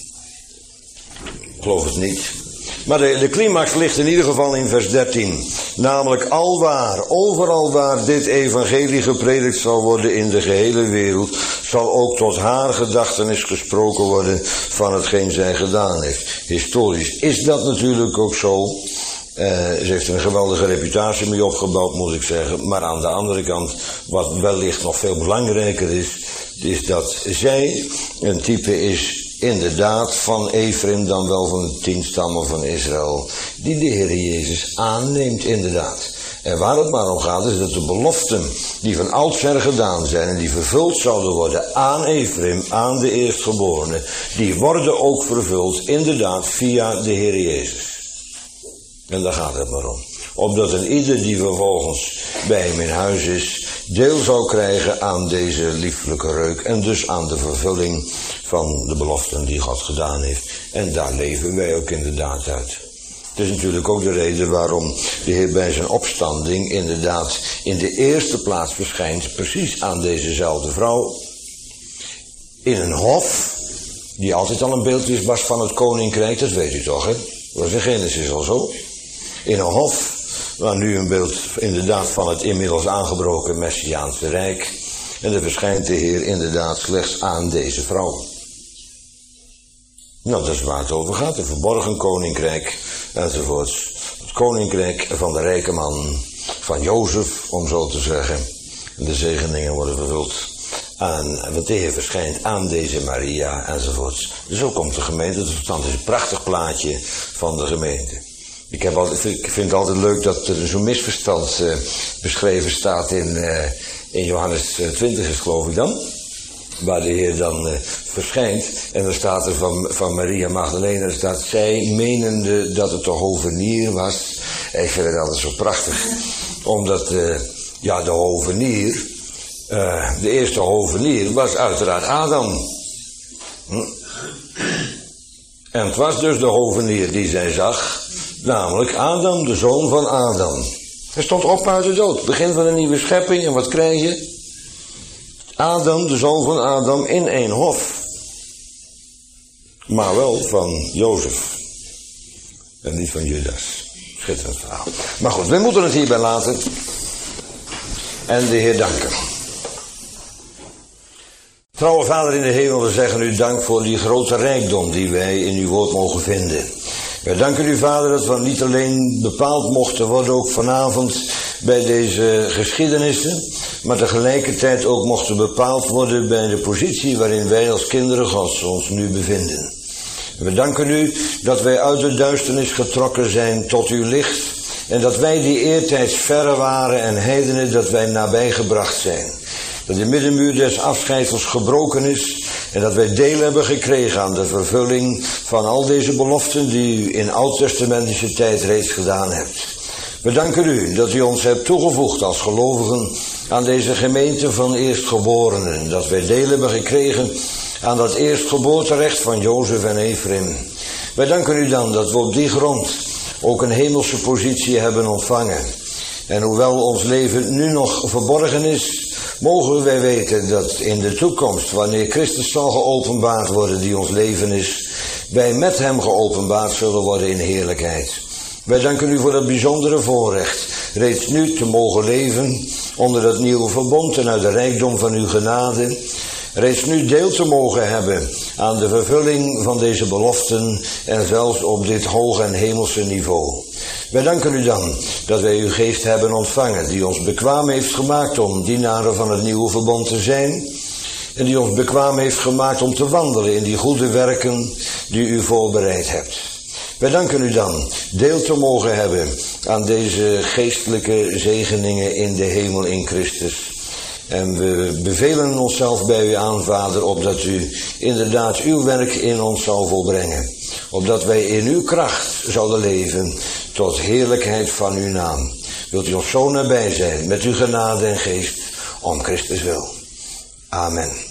Speaker 1: Ik geloof het niet. Maar de climax ligt in ieder geval in vers 13. Namelijk alwaar, overal waar dit evangelie gepredikt zal worden in de gehele wereld, zal ook tot haar gedachtenis gesproken worden van hetgeen zij gedaan heeft. Historisch is dat natuurlijk ook zo. Ze heeft er een geweldige reputatie mee opgebouwd, moet ik zeggen. Maar aan de andere kant, wat wellicht nog veel belangrijker is dat zij een type is inderdaad van Ephraim, dan wel van de 10 stammen van Israël, die de Heer Jezus aanneemt inderdaad. En waar het maar om gaat is dat de beloften die van oudsher gedaan zijn en die vervuld zouden worden aan Ephraim, aan de eerstgeborene, die worden ook vervuld inderdaad via de Heer Jezus. En daar gaat het maar om. Opdat een ieder die vervolgens bij hem in huis is, deel zou krijgen aan deze lieflijke reuk en dus aan de vervulling van de beloften die God gedaan heeft. En daar leven wij ook inderdaad uit. Het is natuurlijk ook de reden waarom de Heer bij zijn opstanding inderdaad in de eerste plaats verschijnt, precies aan dezezelfde vrouw, in een hof die altijd al een beeld was van het koninkrijk, dat weet u toch, hè? Dat was in Genesis al zo. In een hof, waar nu een beeld inderdaad van het inmiddels aangebroken Messiaanse Rijk. En er verschijnt de Heer inderdaad slechts aan deze vrouw. Nou, dat is waar het over gaat, een verborgen koninkrijk, enzovoorts. Het koninkrijk van de rijke man, van Jozef, om zo te zeggen. En de zegeningen worden vervuld. Want de Heer verschijnt aan deze Maria, enzovoorts. Dus zo komt de gemeente tot stand. Het is een prachtig plaatje van de gemeente. Ik vind het altijd leuk dat er zo'n misverstand beschreven staat in Johannes 20, is geloof ik dan. Waar de Heer dan verschijnt. En dan staat er van Maria Magdalena, er staat zij menende dat het de hovenier was. En ik vind het altijd zo prachtig. Omdat de hovenier, de eerste hovenier was uiteraard Adam. En het was dus de hovenier die zij zag. Namelijk Adam, de zoon van Adam. Hij stond op uit de dood. Begin van een nieuwe schepping. En wat krijg je? Adam, de zoon van Adam, in één hof. Maar wel van Jozef. En niet van Judas. Schitterend verhaal. Maar goed, we moeten het hierbij laten. En de Heer danken. Trouwe Vader in de hemel, we zeggen u dank voor die grote rijkdom die wij in uw woord mogen vinden. Wij danken u, Vader, dat we niet alleen bepaald mochten worden, ook vanavond bij deze geschiedenissen, maar tegelijkertijd ook mochten bepaald worden bij de positie waarin wij als kinderen Gods ons nu bevinden. We danken u dat wij uit de duisternis getrokken zijn tot uw licht en dat wij die eertijds verre waren en heidenen dat wij nabijgebracht zijn. Dat de middenmuur des afscheidsels gebroken is en dat wij deel hebben gekregen aan de vervulling van al deze beloften die u in oud-testamentische tijd reeds gedaan hebt. We danken u dat u ons hebt toegevoegd als gelovigen aan deze gemeente van eerstgeborenen. Dat wij deel hebben gekregen aan dat eerstgeboorterecht van Jozef en Ephraim. Wij danken u dan dat we op die grond ook een hemelse positie hebben ontvangen. En hoewel ons leven nu nog verborgen is, mogen wij weten dat in de toekomst, wanneer Christus zal geopenbaard worden die ons leven is, wij met hem geopenbaard zullen worden in heerlijkheid. Wij danken u voor dat bijzondere voorrecht, reeds nu te mogen leven onder dat nieuwe verbond en uit de rijkdom van uw genade, reeds nu deel te mogen hebben aan de vervulling van deze beloften en zelfs op dit hoge en hemelse niveau. Wij danken u dan dat wij uw geest hebben ontvangen, die ons bekwaam heeft gemaakt om dienaren van het nieuwe verbond te zijn en die ons bekwaam heeft gemaakt om te wandelen in die goede werken die u voorbereid hebt. Wij danken u dan deel te mogen hebben aan deze geestelijke zegeningen in de hemel in Christus. En we bevelen onszelf bij u aan, Vader, opdat u inderdaad uw werk in ons zal volbrengen. Opdat wij in uw kracht zouden leven tot heerlijkheid van uw naam. Wilt u ons zo nabij zijn met uw genade en geest om Christus wil. Amen.